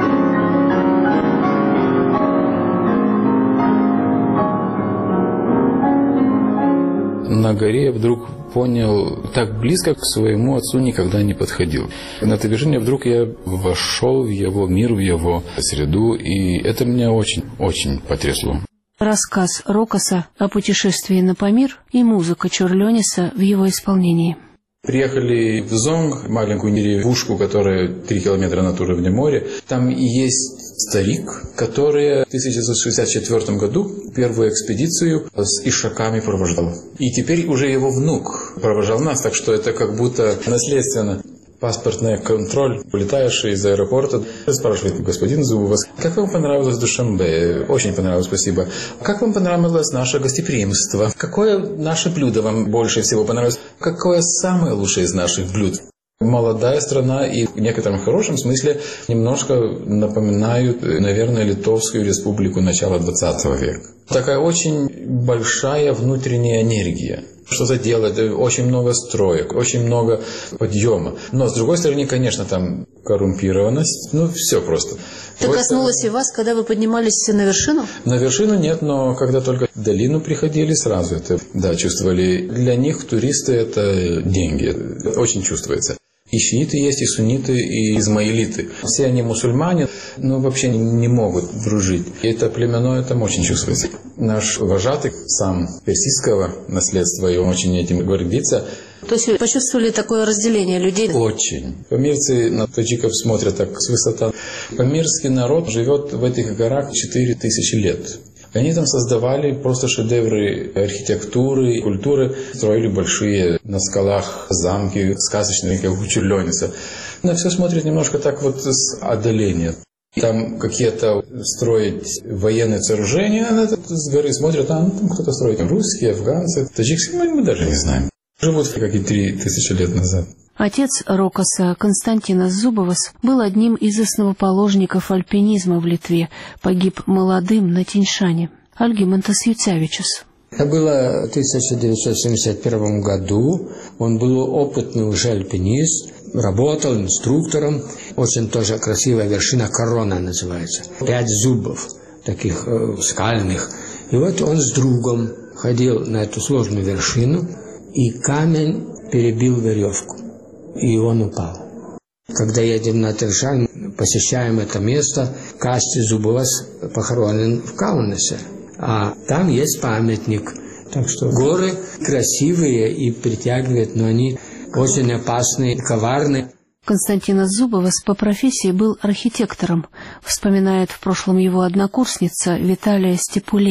На горе я вдруг понял, так близко к своему отцу никогда не подходил. На этой вершине вдруг я вошел в его мир, в его среду, и это меня очень-очень потрясло. Рассказ Рокоса о путешествии на Памир и музыка Чульониса в его исполнении. Приехали в Зонг, маленькую деревушку, которая три километра над уровнем моря. Там есть старик, который в тысяча девятьсот шестьдесят четвёртом году первую экспедицию с ишаками провожал. И теперь уже его внук провожал нас, так что это как будто наследственно. Паспортный контроль, улетаешь из аэропорта, спрашивает господин Зубовас, как вам понравилось Душанбе? Очень понравилось, спасибо. Как вам понравилось наше гостеприимство? Какое наше блюдо вам больше всего понравилось? Какое самое лучшее из наших блюд? Молодая страна и в некотором хорошем смысле немножко напоминают, наверное, Литовскую республику начала двадцатого века. Такая очень большая внутренняя энергия. Что-то делать, очень много строек, очень много подъема. Но, с другой стороны, конечно, там коррумпированность, ну, все просто. Это коснулось и вас, когда вы поднимались на вершину? На вершину нет, но когда только в долину приходили, сразу это, да, чувствовали. Для них туристы – это деньги, очень чувствуется. И шииты есть, и сунниты, и измаилиты. Все они мусульмане, но вообще не могут дружить. И это племенное там очень чувствуется. Наш вожатый, сам персидского наследства, и он очень этим гордится. То есть вы почувствовали такое разделение людей? Очень. Памирцы на таджиков смотрят так с высоты. Памирский народ живет в этих горах четыре тысячи лет. Они там создавали просто шедевры архитектуры, культуры, строили большие на скалах замки, сказочные, как у Чульониса. На все смотрят немножко так вот с отдаления. Там какие-то строить военные сооружения, а с горы смотрят, а ну, там кто-то строит. Русские, афганцы, таджикские, мы даже не знаем. Живут как и три тысячи лет назад. Отец Рокоса, Константинас Зубовас, был одним из основоположников альпинизма в Литве, погиб молодым на Тиньшане. Альгимантас Юцевичус. Это было в тысяча девятьсот семьдесят первом году. Он был опытный уже альпинист, работал инструктором. Очень тоже красивая вершина, Корона называется. Пять зубов, таких э, скальных. И вот он с другом ходил на эту сложную вершину, и камень перебил веревку. И он упал. Когда едем на Тиньшан, посещаем это место, Касти Зубовас похоронен в Каунасе. А там есть памятник. Так что горы красивые и притягивают, но они очень опасные, коварные. Константинас Зубовас по профессии был архитектором, вспоминает в прошлом его однокурсница Виталия Степулени.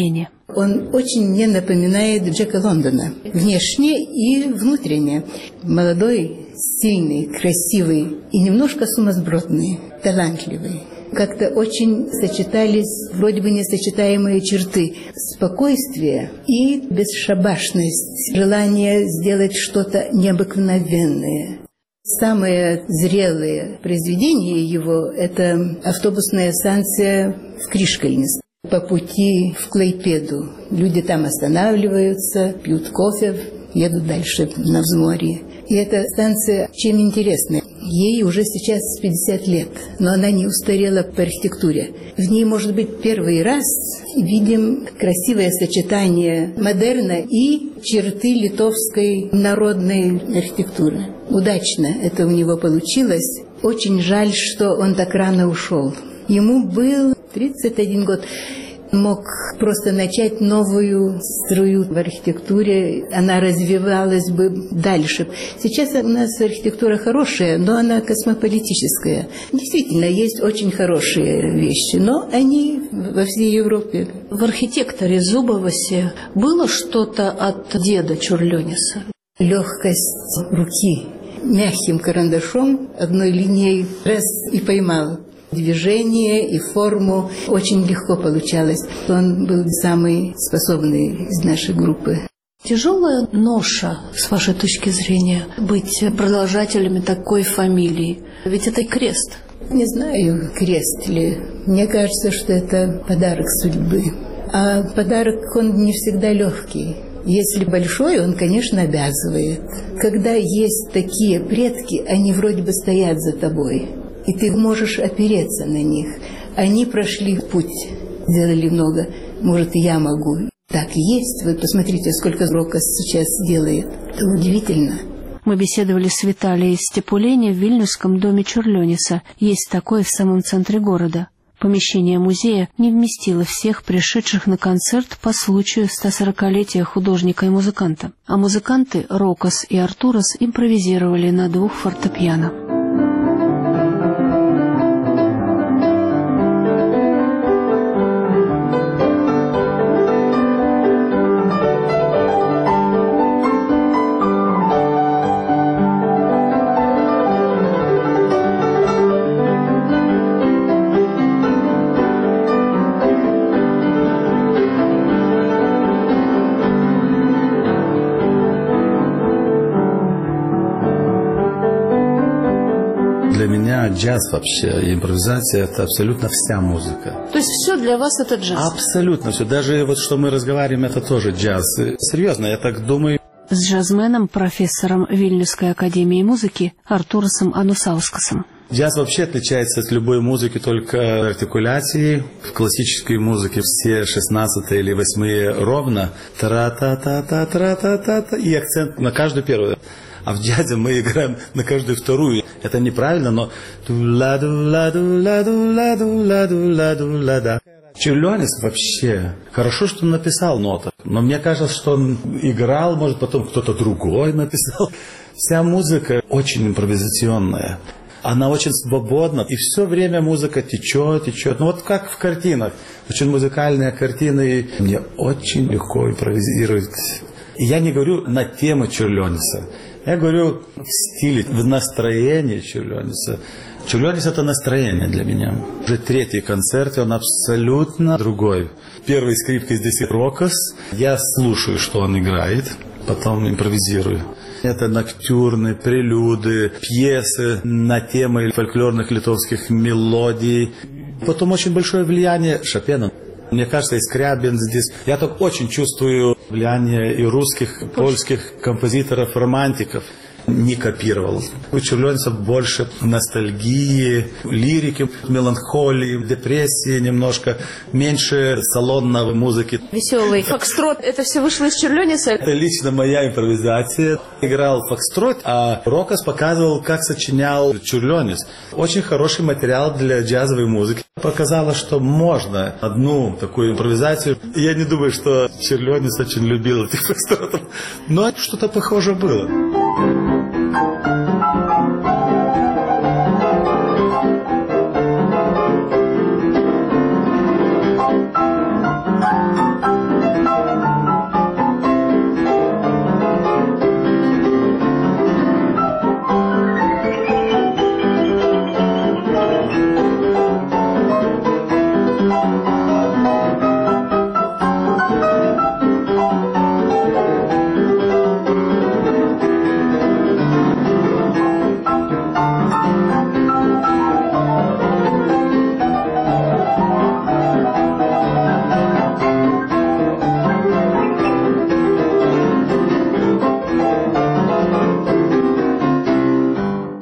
Он очень мне напоминает Джека Лондона. Внешне и внутренне. Молодой, сильный, красивый и немножко сумасбродный, талантливый. Как-то очень сочетались вроде бы несочетаемые черты. Спокойствие и бесшабашность. Желание сделать что-то необыкновенное. Самые зрелые произведения его – это автобусная станция в Кришкальне. По пути в Клайпеду. Люди там останавливаются, пьют кофе, едут дальше на взморье. И эта станция чем интересна? Ей уже сейчас пятьдесят лет, но она не устарела по архитектуре. В ней, может быть, первый раз видим красивое сочетание модерна и черты литовской народной архитектуры. Удачно это у него получилось. Очень жаль, что он так рано ушел. Ему был тридцать один год. Мог просто начать новую струю в архитектуре, она развивалась бы дальше. Сейчас у нас архитектура хорошая, но она космополитическая. Действительно, есть очень хорошие вещи, но они во всей Европе. В архитекторе Зубовасе было что-то от деда Чурлениса? Легкость руки. Мягким карандашом одной линией раз и поймал. Движение и форму очень легко получалось. Он был самый способный из нашей группы. Тяжелая ноша, с вашей точки зрения, быть продолжателями такой фамилии? Ведь это крест. Не знаю, крест ли. Мне кажется, что это подарок судьбы. А подарок, он не всегда легкий. Если большой, он, конечно, обязывает. Когда есть такие предки, они вроде бы стоят за тобой. И ты можешь опереться на них. Они прошли путь, сделали много. Может, и я могу. Так и есть. Вы посмотрите, сколько Рокос сейчас делает. Это удивительно. Мы беседовали с Виталией Степулени в Вильнюсском доме Чурлениса. Есть такое в самом центре города. Помещение музея не вместило всех пришедших на концерт по случаю стосорокалетия художника и музыканта. А музыканты Рокос и Артурос импровизировали на двух фортепиано. Джаз вообще, импровизация – это абсолютно вся музыка. То есть все для вас это джаз? Абсолютно все. Даже вот что мы разговариваем, это тоже джаз. Серьезно, я так думаю. С джазменом, профессором Вильнюсской академии музыки Артуросом Анусаускасом. Джаз вообще отличается от любой музыки только артикуляцией. В классической музыке все шестнадцатые или восьмые ровно. Тра-та-та-та-тра-та-та-та. И акцент на каждую первую. А в джазе мы играем на каждую вторую. Это неправильно, но... Чурленис вообще... Хорошо, что он написал ноты. Но мне кажется, что он играл, может, потом кто-то другой написал. Вся музыка очень импровизационная. Она очень свободна. И все время музыка течет, течет. Ну вот как в картинах. Очень музыкальные картины. Мне очень легко импровизировать. И я не говорю на тему Чурлениса. Я говорю в стиле, в настроении Чурлениса. Чурленис – это настроение для меня. Уже третий концерт, и он абсолютно другой. Первый скрипка здесь Рокос. Я слушаю, что он играет, потом импровизирую. Это ноктюрны, прелюды, пьесы на темы фольклорных литовских мелодий. Потом очень большое влияние Шопена. Мне кажется, и Скрябин здесь. Я так очень чувствую влияние и русских, и польских композиторов-романтиков. Не копировал. У Чурлениса больше ностальгии, лирики, меланхолии, депрессии немножко, меньше салонной музыки. Веселый фокстрот, это все вышло из Чурлениса? Это лично моя импровизация. Играл фокстрот, а Рокос показывал, как сочинял Чурленис. Очень хороший материал для джазовой музыки. Показало, что можно одну такую импровизацию. Я не думаю, что Чурленис очень любил этих фокстротов, но что-то похожее было.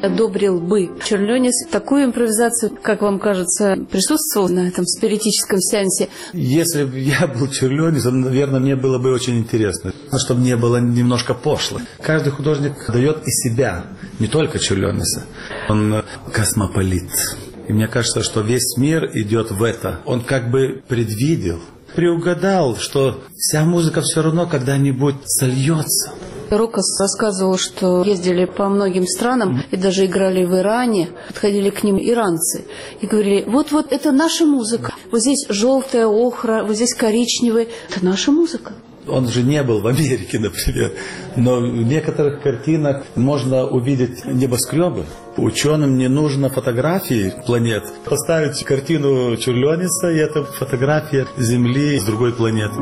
одобрил бы Черлёнис такую импровизацию, как вам кажется, присутствовал на этом спиритическом сеансе? Если бы я был Черлёнисом, наверное, мне было бы очень интересно, чтобы не было немножко пошло. Каждый художник дает из себя, не только Черлёниса. Он космополит. И мне кажется, что весь мир идет в это. Он как бы предвидел, приугадал, что вся музыка все равно когда-нибудь сольется. Рокос рассказывал, что ездили по многим странам и даже играли в Иране. Подходили к ним иранцы и говорили: вот-вот, это наша музыка. Вот здесь желтая охра, вот здесь коричневая. Это наша музыка. Он же не был в Америке, например, но в некоторых картинах можно увидеть небоскребы. Ученым не нужно фотографии планет. Поставить картину Черлёниса, и это фотография Земли с другой планеты.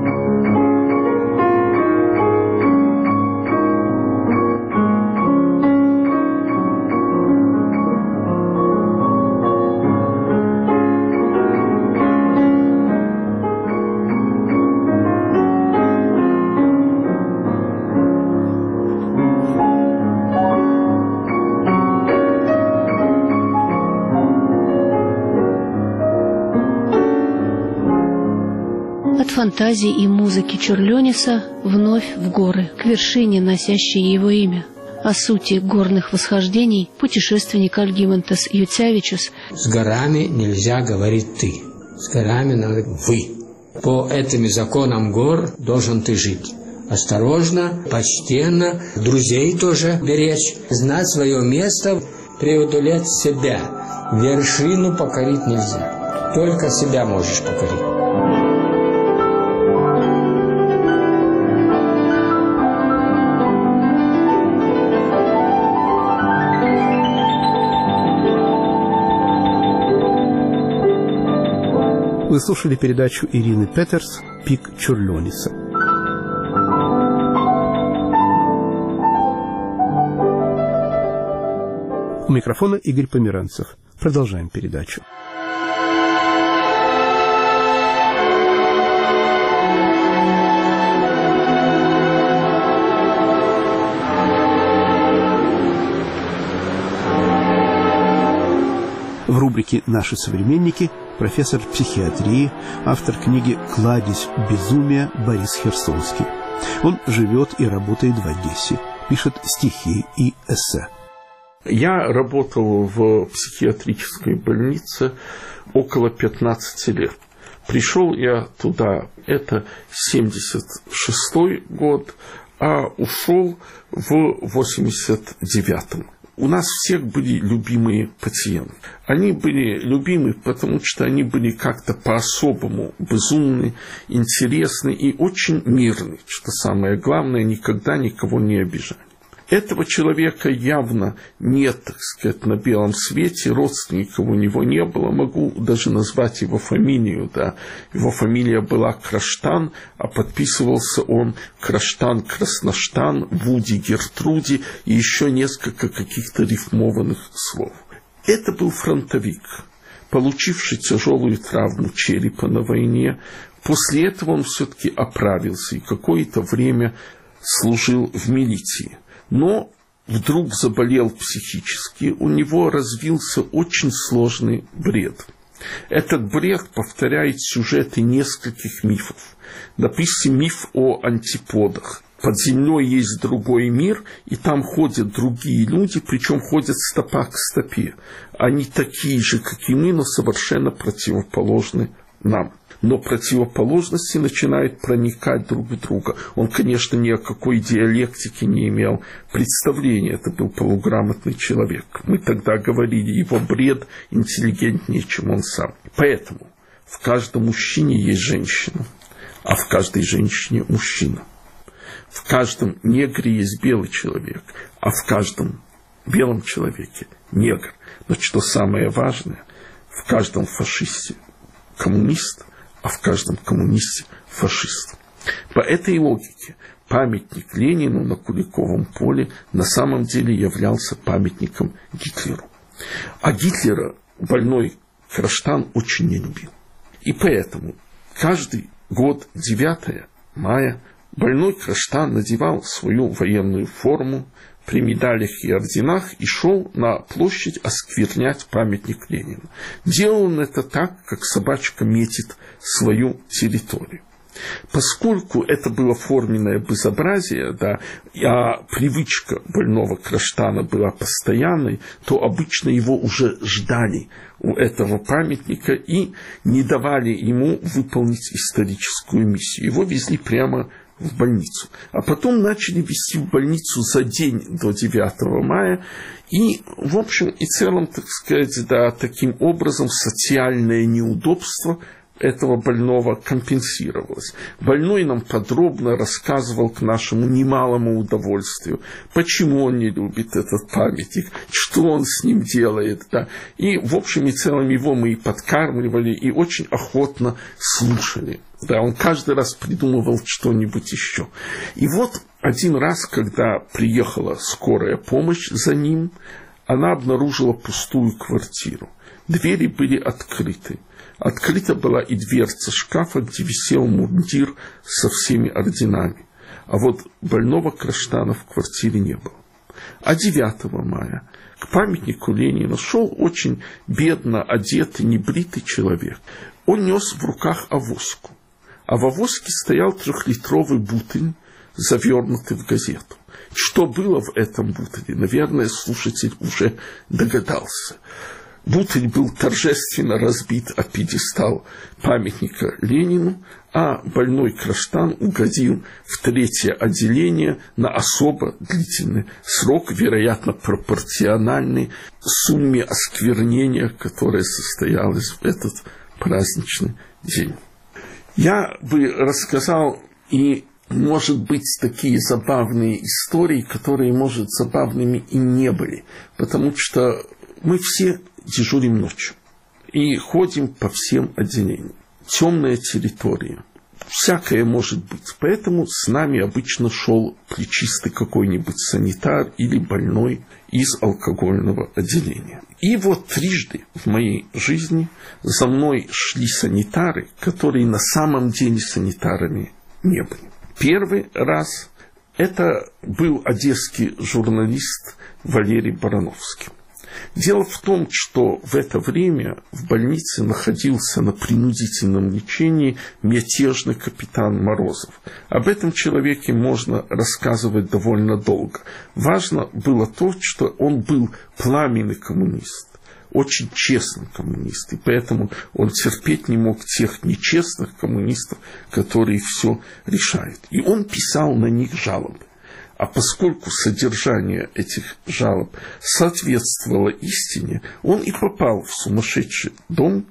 Фантазии и музыки Черлёниса вновь в горы, к вершине, носящей его имя. О сути горных восхождений путешественник Альгимантес Юцявичус: с горами нельзя говорить «ты», с горами надо «вы». По этим законам гор должен ты жить. Осторожно, почтенно, друзей тоже беречь, знать свое место, преодолеть себя. Вершину покорить нельзя, только себя можешь покорить. Вы слушали передачу Ирины Петерс «Пик Черлёниса». У микрофона Игорь Померанцев. Продолжаем передачу. В рубрике «Наши современники» профессор психиатрии, автор книги «Кладезь безумия» Борис Херсонский. Он живет и работает в Одессе, пишет стихи и эссе. Я работал в психиатрической больнице около пятнадцати лет. Пришел я туда, это семьдесят шестой год, а ушел в восемьдесят девятом. У нас всех были любимые пациенты. Они были любимы, потому что они были как-то по-особому безумны, интересны и очень мирны, что самое главное, никогда никого не обижали. Этого человека явно нет, так сказать, на белом свете, родственников у него не было, могу даже назвать его фамилию, да. Его фамилия была Краштан, а подписывался он Краштан, Красноштан, Вуди, Гертруди и еще несколько каких-то рифмованных слов. Это был фронтовик, получивший тяжелую травму черепа на войне. После этого он все-таки оправился и какое-то время служил в милиции. Но вдруг заболел психически, у него развился очень сложный бред. Этот бред повторяет сюжеты нескольких мифов. Допустим, миф о антиподах. Под землей есть другой мир, и там ходят другие люди, причем ходят стопа к стопе. Они такие же, как и мы, но совершенно противоположны нам. Но противоположности начинают проникать друг в друга. Он, конечно, ни о какой диалектике не имел представления. Это был полуграмотный человек. Мы тогда говорили, его бред интеллигентнее, чем он сам. Поэтому в каждом мужчине есть женщина, а в каждой женщине мужчина. В каждом негре есть белый человек, а в каждом белом человеке негр. Но что самое важное, в каждом фашисте коммунист, а в каждом коммунисте фашист. По этой логике памятник Ленину на Куликовом поле на самом деле являлся памятником Гитлеру. А Гитлера больной Краштан очень не любил. И поэтому каждый год девятого мая больной Краштан надевал свою военную форму, при медалях и орденах и шел на площадь осквернять памятник Ленину. Делал он это так, как собачка метит свою территорию. Поскольку это было форменное безобразие, да, а привычка больного Краштана была постоянной, то обычно его уже ждали у этого памятника и не давали ему выполнить историческую миссию. Его везли прямо в больницу. А потом начали везти в больницу за день до девятого мая. И, в общем и целом, так сказать, да, таким образом социальное неудобство этого больного компенсировалось. Больной нам подробно рассказывал к нашему немалому удовольствию, почему он не любит этот памятник, что он с ним делает. Да. И, в общем и целом, его мы и подкармливали, и очень охотно слушали. Да, он каждый раз придумывал что-нибудь еще. И вот один раз, когда приехала скорая помощь за ним, она обнаружила пустую квартиру. Двери были открыты. Открыта была и дверца шкафа, где висел мундир со всеми орденами. А вот больного Краштана в квартире не было. А девятого мая к памятнику Ленина шел очень бедно одетый, небритый человек. Он нес в руках авоську. А в авоське стоял трехлитровый бутыль, завернутый в газету. Что было в этом бутыле, наверное, слушатель уже догадался. Бутыль был торжественно разбит о пьедестал памятника Ленину, а больной Краштан угодил в третье отделение на особо длительный срок, вероятно, пропорциональный сумме осквернения, которое состоялось в этот праздничный день. Я бы рассказал и, может быть, такие забавные истории, которые, может, забавными и не были, потому что мы все дежурим ночью и ходим по всем отделениям. Темная территория. Всякое может быть. Поэтому с нами обычно шел плечистый какой-нибудь санитар или больной из алкогольного отделения. И вот трижды в моей жизни за мной шли санитары, которые на самом деле санитарами не были. Первый раз это был одесский журналист Валерий Барановский. Дело в том, что в это время в больнице находился на принудительном лечении мятежный капитан Морозов. Об этом человеке можно рассказывать довольно долго. Важно было то, что он был пламенный коммунист, очень честный коммунист, и поэтому он терпеть не мог тех нечестных коммунистов, которые все решают. И он писал на них жалобы. А поскольку содержание этих жалоб соответствовало истине, он и попал в сумасшедший дом,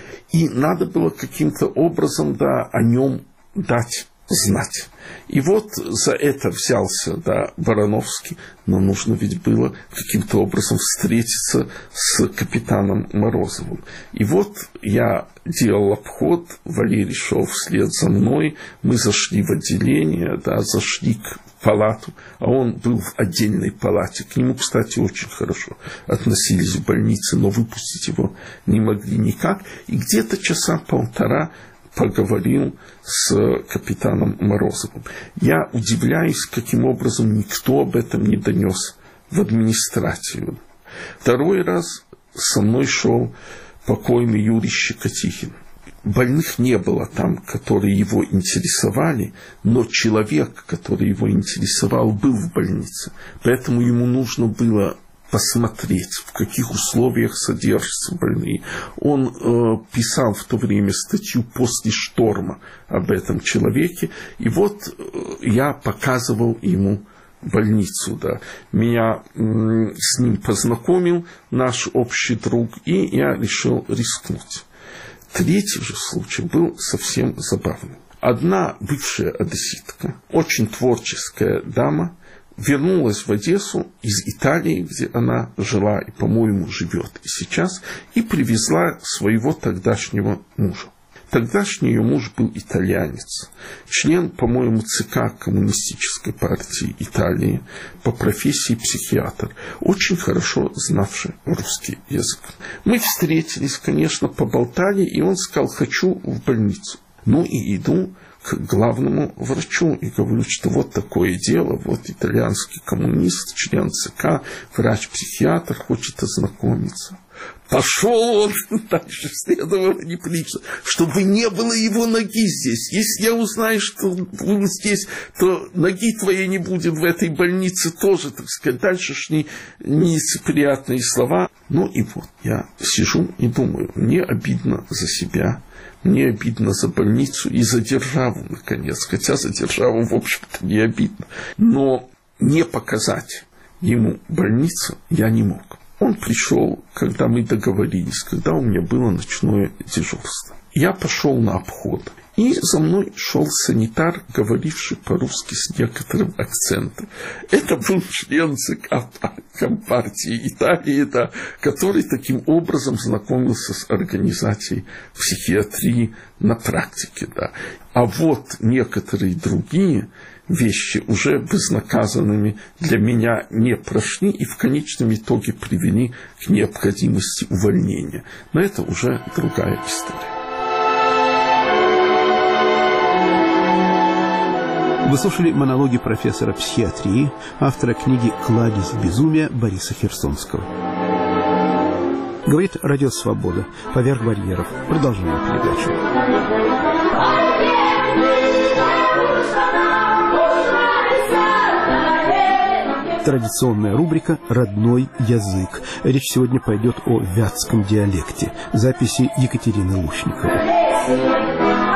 и надо было каким-то образом, да, о нем дать знать. И вот за это взялся, да, Барановский, но нужно ведь было каким-то образом встретиться с капитаном Морозовым. И вот я делал обход, Валерий шел вслед за мной, мы зашли в отделение, да, зашли к палату, а он был в отдельной палате. К нему, кстати, очень хорошо относились в больнице, но выпустить его не могли никак. И где-то часа полтора поговорил с капитаном Морозовым. Я удивляюсь, каким образом никто об этом не донес в администрацию. Второй раз со мной шел покойный Юрий Щекотихин. Больных не было там, которые его интересовали, но человек, который его интересовал, был в больнице. Поэтому ему нужно было посмотреть, в каких условиях содержатся больные. Он э, писал в то время статью «После шторма» об этом человеке. И вот э, я показывал ему больницу. Да. Меня э, с ним познакомил наш общий друг, и я решил рискнуть. Третий же случай был совсем забавный. Одна бывшая одесситка, очень творческая дама, вернулась в Одессу из Италии, где она жила и, по-моему, живет и сейчас, и привезла своего тогдашнего мужа. Тогдашний ее муж был итальянец, член, по-моему, ЦК Коммунистической партии Италии, по профессии психиатр, очень хорошо знавший русский язык. Мы встретились, конечно, поболтали, и он сказал: хочу в больницу. Ну и иду к главному врачу и говорю, что вот такое дело, вот итальянский коммунист, член ЦК, врач-психиатр хочет ознакомиться. Пошел он дальше, следовало неприлично, чтобы не было его ноги здесь. Если я узнаю, что вы здесь, то ноги твоей не будет в этой больнице тоже, так сказать. Дальше ж не, нелицеприятные слова. Ну и вот я сижу и думаю, мне обидно за себя, мне обидно за больницу и за державу, наконец. Хотя за державу, в общем-то, не обидно. Но не показать ему больницу я не мог. Он пришел, когда мы договорились, когда у меня было ночное дежурство. Я пошел на обход. И за мной шел санитар, говоривший по-русски с некоторым акцентом. Это был член ЦК Компартии Италии, да, который таким образом знакомился с организацией психиатрии на практике. Да. А вот некоторые другие вещи уже безнаказанными для меня не прошли и в конечном итоге привели к необходимости увольнения. Но это уже другая история. Вы слушали монологи профессора психиатрии, автора книги «Кладезь безумия» Бориса Херсонского. Говорит Радио Свобода. Поверх барьеров. Продолжаем передачу. Традиционная рубрика «Родной язык». Речь сегодня пойдет о вятском диалекте. Записи Екатерины Лушниковой.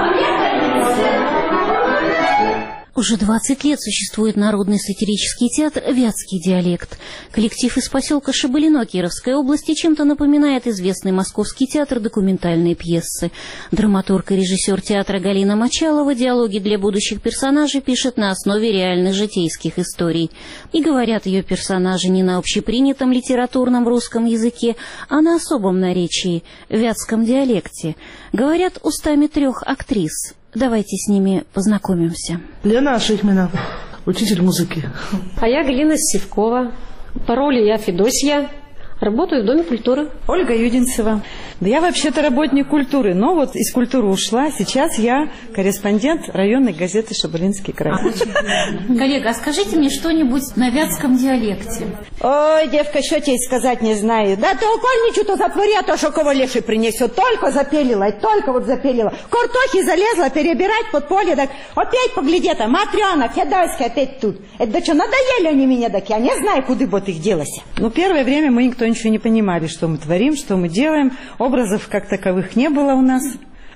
Уже двадцать лет существует народный сатирический театр «Вятский диалект». Коллектив из поселка Шабалино Кировской области чем-то напоминает известный московский театр документальной пьесы. Драматург и режиссер театра Галина Мочалова диалоги для будущих персонажей пишет на основе реальных житейских историй. И говорят ее персонажи не на общепринятом литературном русском языке, а на особом наречии – вятском диалекте. Говорят устами трех актрис. Давайте с ними познакомимся. Лена Шихмина, учитель музыки. А я Галина Сивкова. По роли я Федосья. Работаю в Доме культуры. Ольга Юдинцева. Да я вообще-то работник культуры, но вот из культуры ушла. Сейчас я корреспондент районной газеты «Шабалинский край». А, коллега, а скажите мне что-нибудь на вятском диалекте. Ой, девка, что тебе сказать не знаю. Да то окольничу, то затвори, а то шоково леший принесет. Только запелила, только вот запелила. Картохи залезла перебирать под поле, так опять погляди, там Матрена, Федоська опять тут. Это да что, надоели они меня, так я не знаю, куда вот их делось. Ну, первое время мы никто ничего не понимали, что мы творим, что мы делаем. Образов как таковых не было у нас.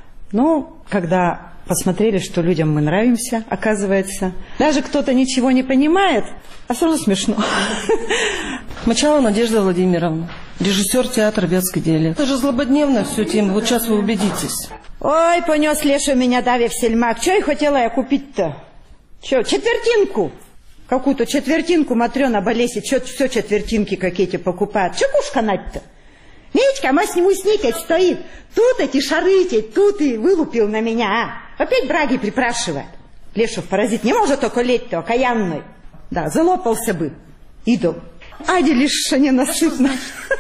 Но когда посмотрели, что людям мы нравимся, оказывается, даже кто-то ничего не понимает, а все равно смешно. Мочалова Надежда Владимировна, режиссер театра «Вятский диалект». Это же злободневно все тема, вот сейчас вы убедитесь. Ой, понес Леша меня Дави в сельмак. Че и хотела я купить-то? Че, четвертинку? Какую-то четвертинку Матрена Болесит, что все четвертинки какие-то покупают. Че куш канать-то? Мечка, мы с ним сникать стоит. Тут эти шары, тут и вылупил на меня, а? Опять браги припрашивает. Лешев паразит не может околеть-то, окаянный. Да, залопался бы, идол. Аделище ненасытно.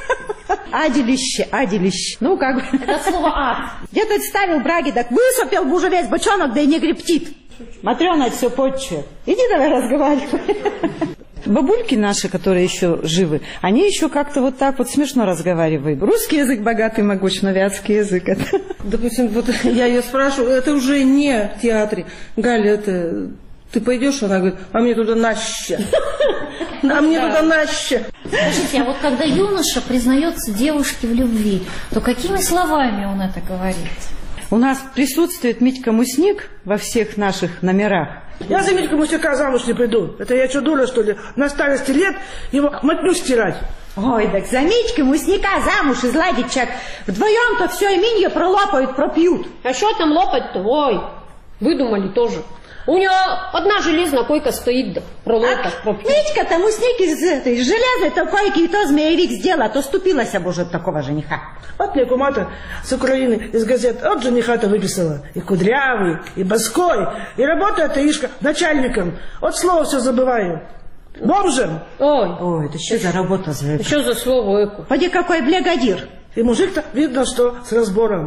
Аделище, аделище. Ну, как бы. Это слово ад. Где-то ставил браги, так высопел бы уже весь бочонок, да и не гребтит. Матрена все подчует. Иди давай разговаривай. Бабульки наши, которые еще живы, они еще как-то вот так вот смешно разговаривают. Русский язык богатый, могуч, но вятский язык это... Допустим, вот я ее спрашиваю, это уже не в театре. Галя, это... Ты пойдешь? Она говорит, а мне туда наще. А мне туда наще. Скажите, а вот когда юноша признается девушке в любви, то какими словами он это говорит? У нас присутствует Митька Мусник во всех наших номерах. Я за Митьку Мусника замуж не приду. Это я что, дура, что ли? На старости лет его мотню стирать. Ой, так за Митьку Мусника замуж изладить чак. Вдвоем-то все именье пролопают, пропьют. А что там лопать-то? Ой, выдумали тоже. У него одна железная койка стоит, да, пролопать, а пропьют. Митька-то Мусник из этой из железной-то койки и то змеевик сделала, то ступилась обоже от такого жениха. Вот мне кумата с Украины из газет от жениха-то выписала. И кудрявый, и боской, и работает Таишка начальником. Вот слово все забываю. Бомжем. Ой. Ой, это что за работа за это? Что за слово эко? Поди какой блегодир. И мужик-то видно, что с разбором.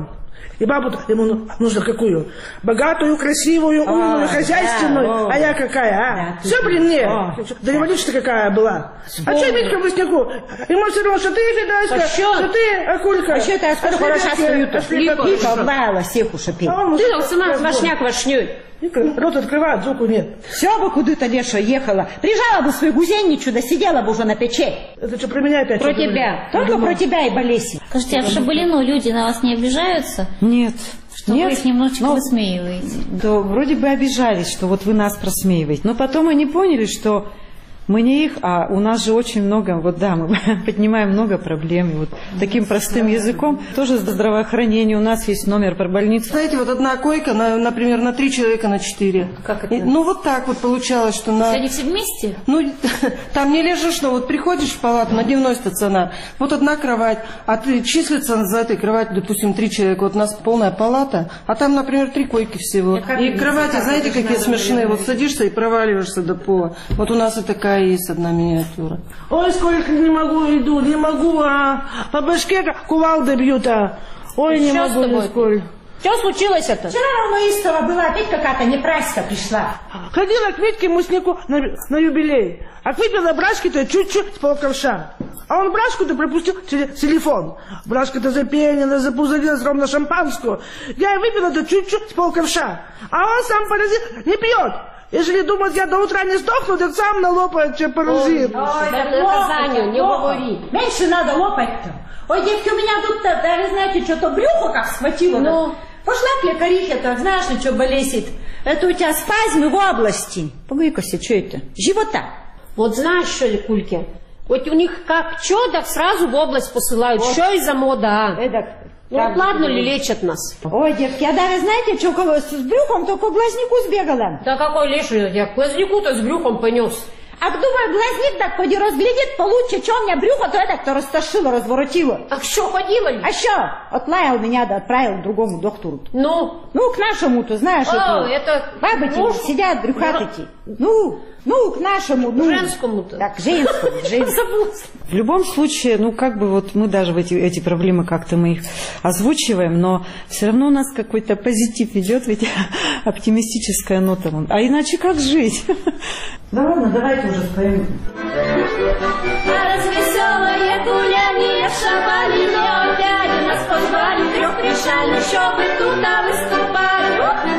И бабу ему нужно какую? Богатую, красивую, умную, хозяйственную. Да, а я какая, а? Да, все при мне. О. Да революция какая была. Вспомни. А что Митька Власняку? Ему все равно, что ты, Федоська, что ты, Акулька. А что ты, а сколько хороша стою-то? Липа облаяла всех ушипи. Ты там сама квашняк вашнёй. Рот открывает, звуку нет. Все бы куда-то, Леша, ехала. Прижала бы свою гузенничу, да сидела бы уже на печи. Это что, про меня опять? Про тебя. Только про тебя и Болеси. Скажите, а в Шабалино люди на вас не обижаются? Нет. Что Нет, вы их немножечко но, высмеиваете? Да, вроде бы обижались, что вот вы нас просмеиваете. Но потом они поняли, что мы не их, а у нас же очень много, вот да, мы поднимаем много проблем. И вот таким простым языком тоже здравоохранение. У нас есть номер про больницу. Знаете, вот одна койка, на, например, на три человека на четыре. Как это? И, ну, вот так вот получалось, что на... Они все вместе? Ну, там не лежишь, но вот приходишь в палату на дневной стационар, вот одна кровать, а ты числится за этой кроватью, допустим, три человека, вот у нас полная палата, а там, например, три койки всего. И кровати, знаете, какие смешные, вот садишься и проваливаешься до пола. Вот у нас и такая есть одна миниатюра. Ой, сколько не могу, иду, не могу, а по башке кувалдой бьют, а. Ой, не Что могу, нисколько. Что случилось это? Вчера равно истово была, опять какая-то непраздника пришла. Ходила к Витьке Муснику на, на юбилей, а к выпила брашки-то чуть-чуть с полковша. А он брашку-то пропустил через телефон. Брашка-то запенила, запузырилась ровно шампанскую. Я выпила-то чуть-чуть с полковша. А он сам паразит не пьет. Ежели думать, я до утра не сдохну, так сам налопает, чем паразит. Ой, наказанию, не говори. Меньше надо лопать-то. Ой, девки, у меня тут, даже, знаете, что-то брюхо как схватило. Ну. Пошла к лекарихе-то, знаешь, на что болесит. Это у тебя спазмы в области. Погоди-ка, что это? Живота. Вот знаешь, что ли, Кульки? Вот у них как чё, так сразу в область посылают. Вот. Что из-за мода, а? Это... Ну, вот ладно ли лечат нас? Ой, девки, а даже знаете, что с брюхом только к глазнику сбегала. Да какой леший, я к глазнику-то с брюхом понес. А думаю, глазник так поди разглядит получше, что у меня брюхо, то это кто растошило, разворотило. А что, ходила ли? А что? Отлаял меня, да отправил к другому доктору. Ну? Ну, к нашему-то, знаешь, О, это... бабы Муж... сидят, брюхатыки. Ну, ну, к нашему, ну. Женскому-то. Так, женскому, женскому. В любом случае, ну, как бы вот мы даже в эти, эти проблемы как-то мы их озвучиваем, но все равно у нас какой-то позитив идет, ведь оптимистическая нота. А иначе как жить? Ну ладно, давайте уже споем. А развеселое гуляние в Шабалино опять нас позвали в трехрешальный, чтобы туда выступали.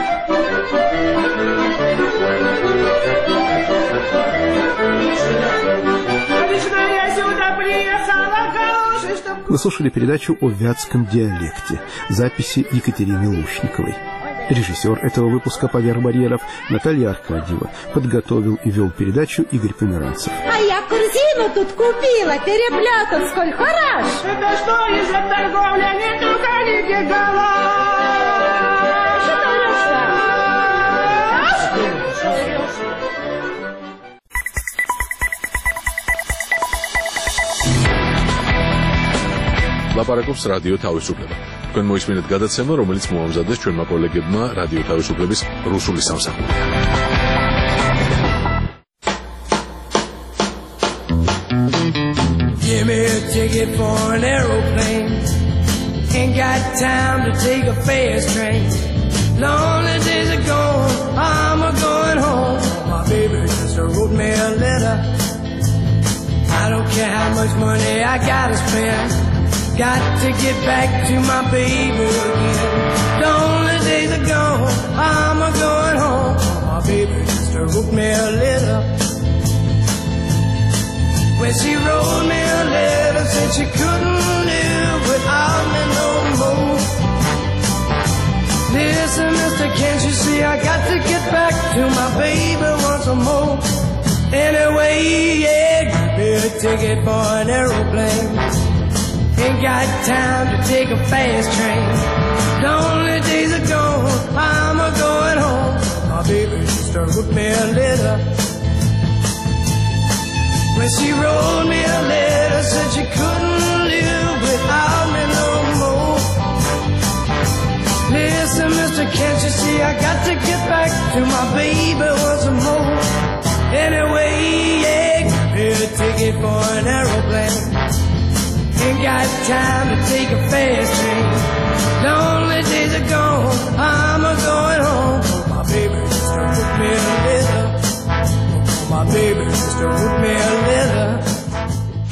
Вы слушали передачу о вятском диалекте. Записи Екатерины Лушниковой. Режиссер этого выпуска поверх барьеров Наталья Аркадьева. Подготовил и вел передачу Игорь Померанцев. А я корзину тут купила, переплетом, сколь хорош. Это что из за торговля, не труханите голова? ლაპარაკობს რადიო თავისუფლება. თქვენ მოისმინეთ გადაცემა, რომელიც მოამზადეს ჩვენმა კოლეგებმა რადიო თავისუფლების რუსული სამსახური. Give me a ticket for an aeroplane. Ain't got time to take a fast train. Lonely days are gone, I'm a going home. My baby just wrote me a letter. I don't care how much money I gotta spend. Got to get back to my baby again. Lonely days are gone, I'm a going home. My baby just wrote me a letter. When she wrote me a letter, said she couldn't live without me no more. Listen, mister, can't you see I got to get back to my baby once more. Anyway, yeah, give me a ticket for an aeroplane. Ain't got time to take a fast train. Lonely days are gone, I'm a going home. My baby just wrote me a letter. When she wrote me a letter, said she couldn't live without me no more. Listen, mister, can't you see I got to get back to my baby once more. Anyway, yeah, give me a ticket for an aeroplane. Ain't got time to take a fast train.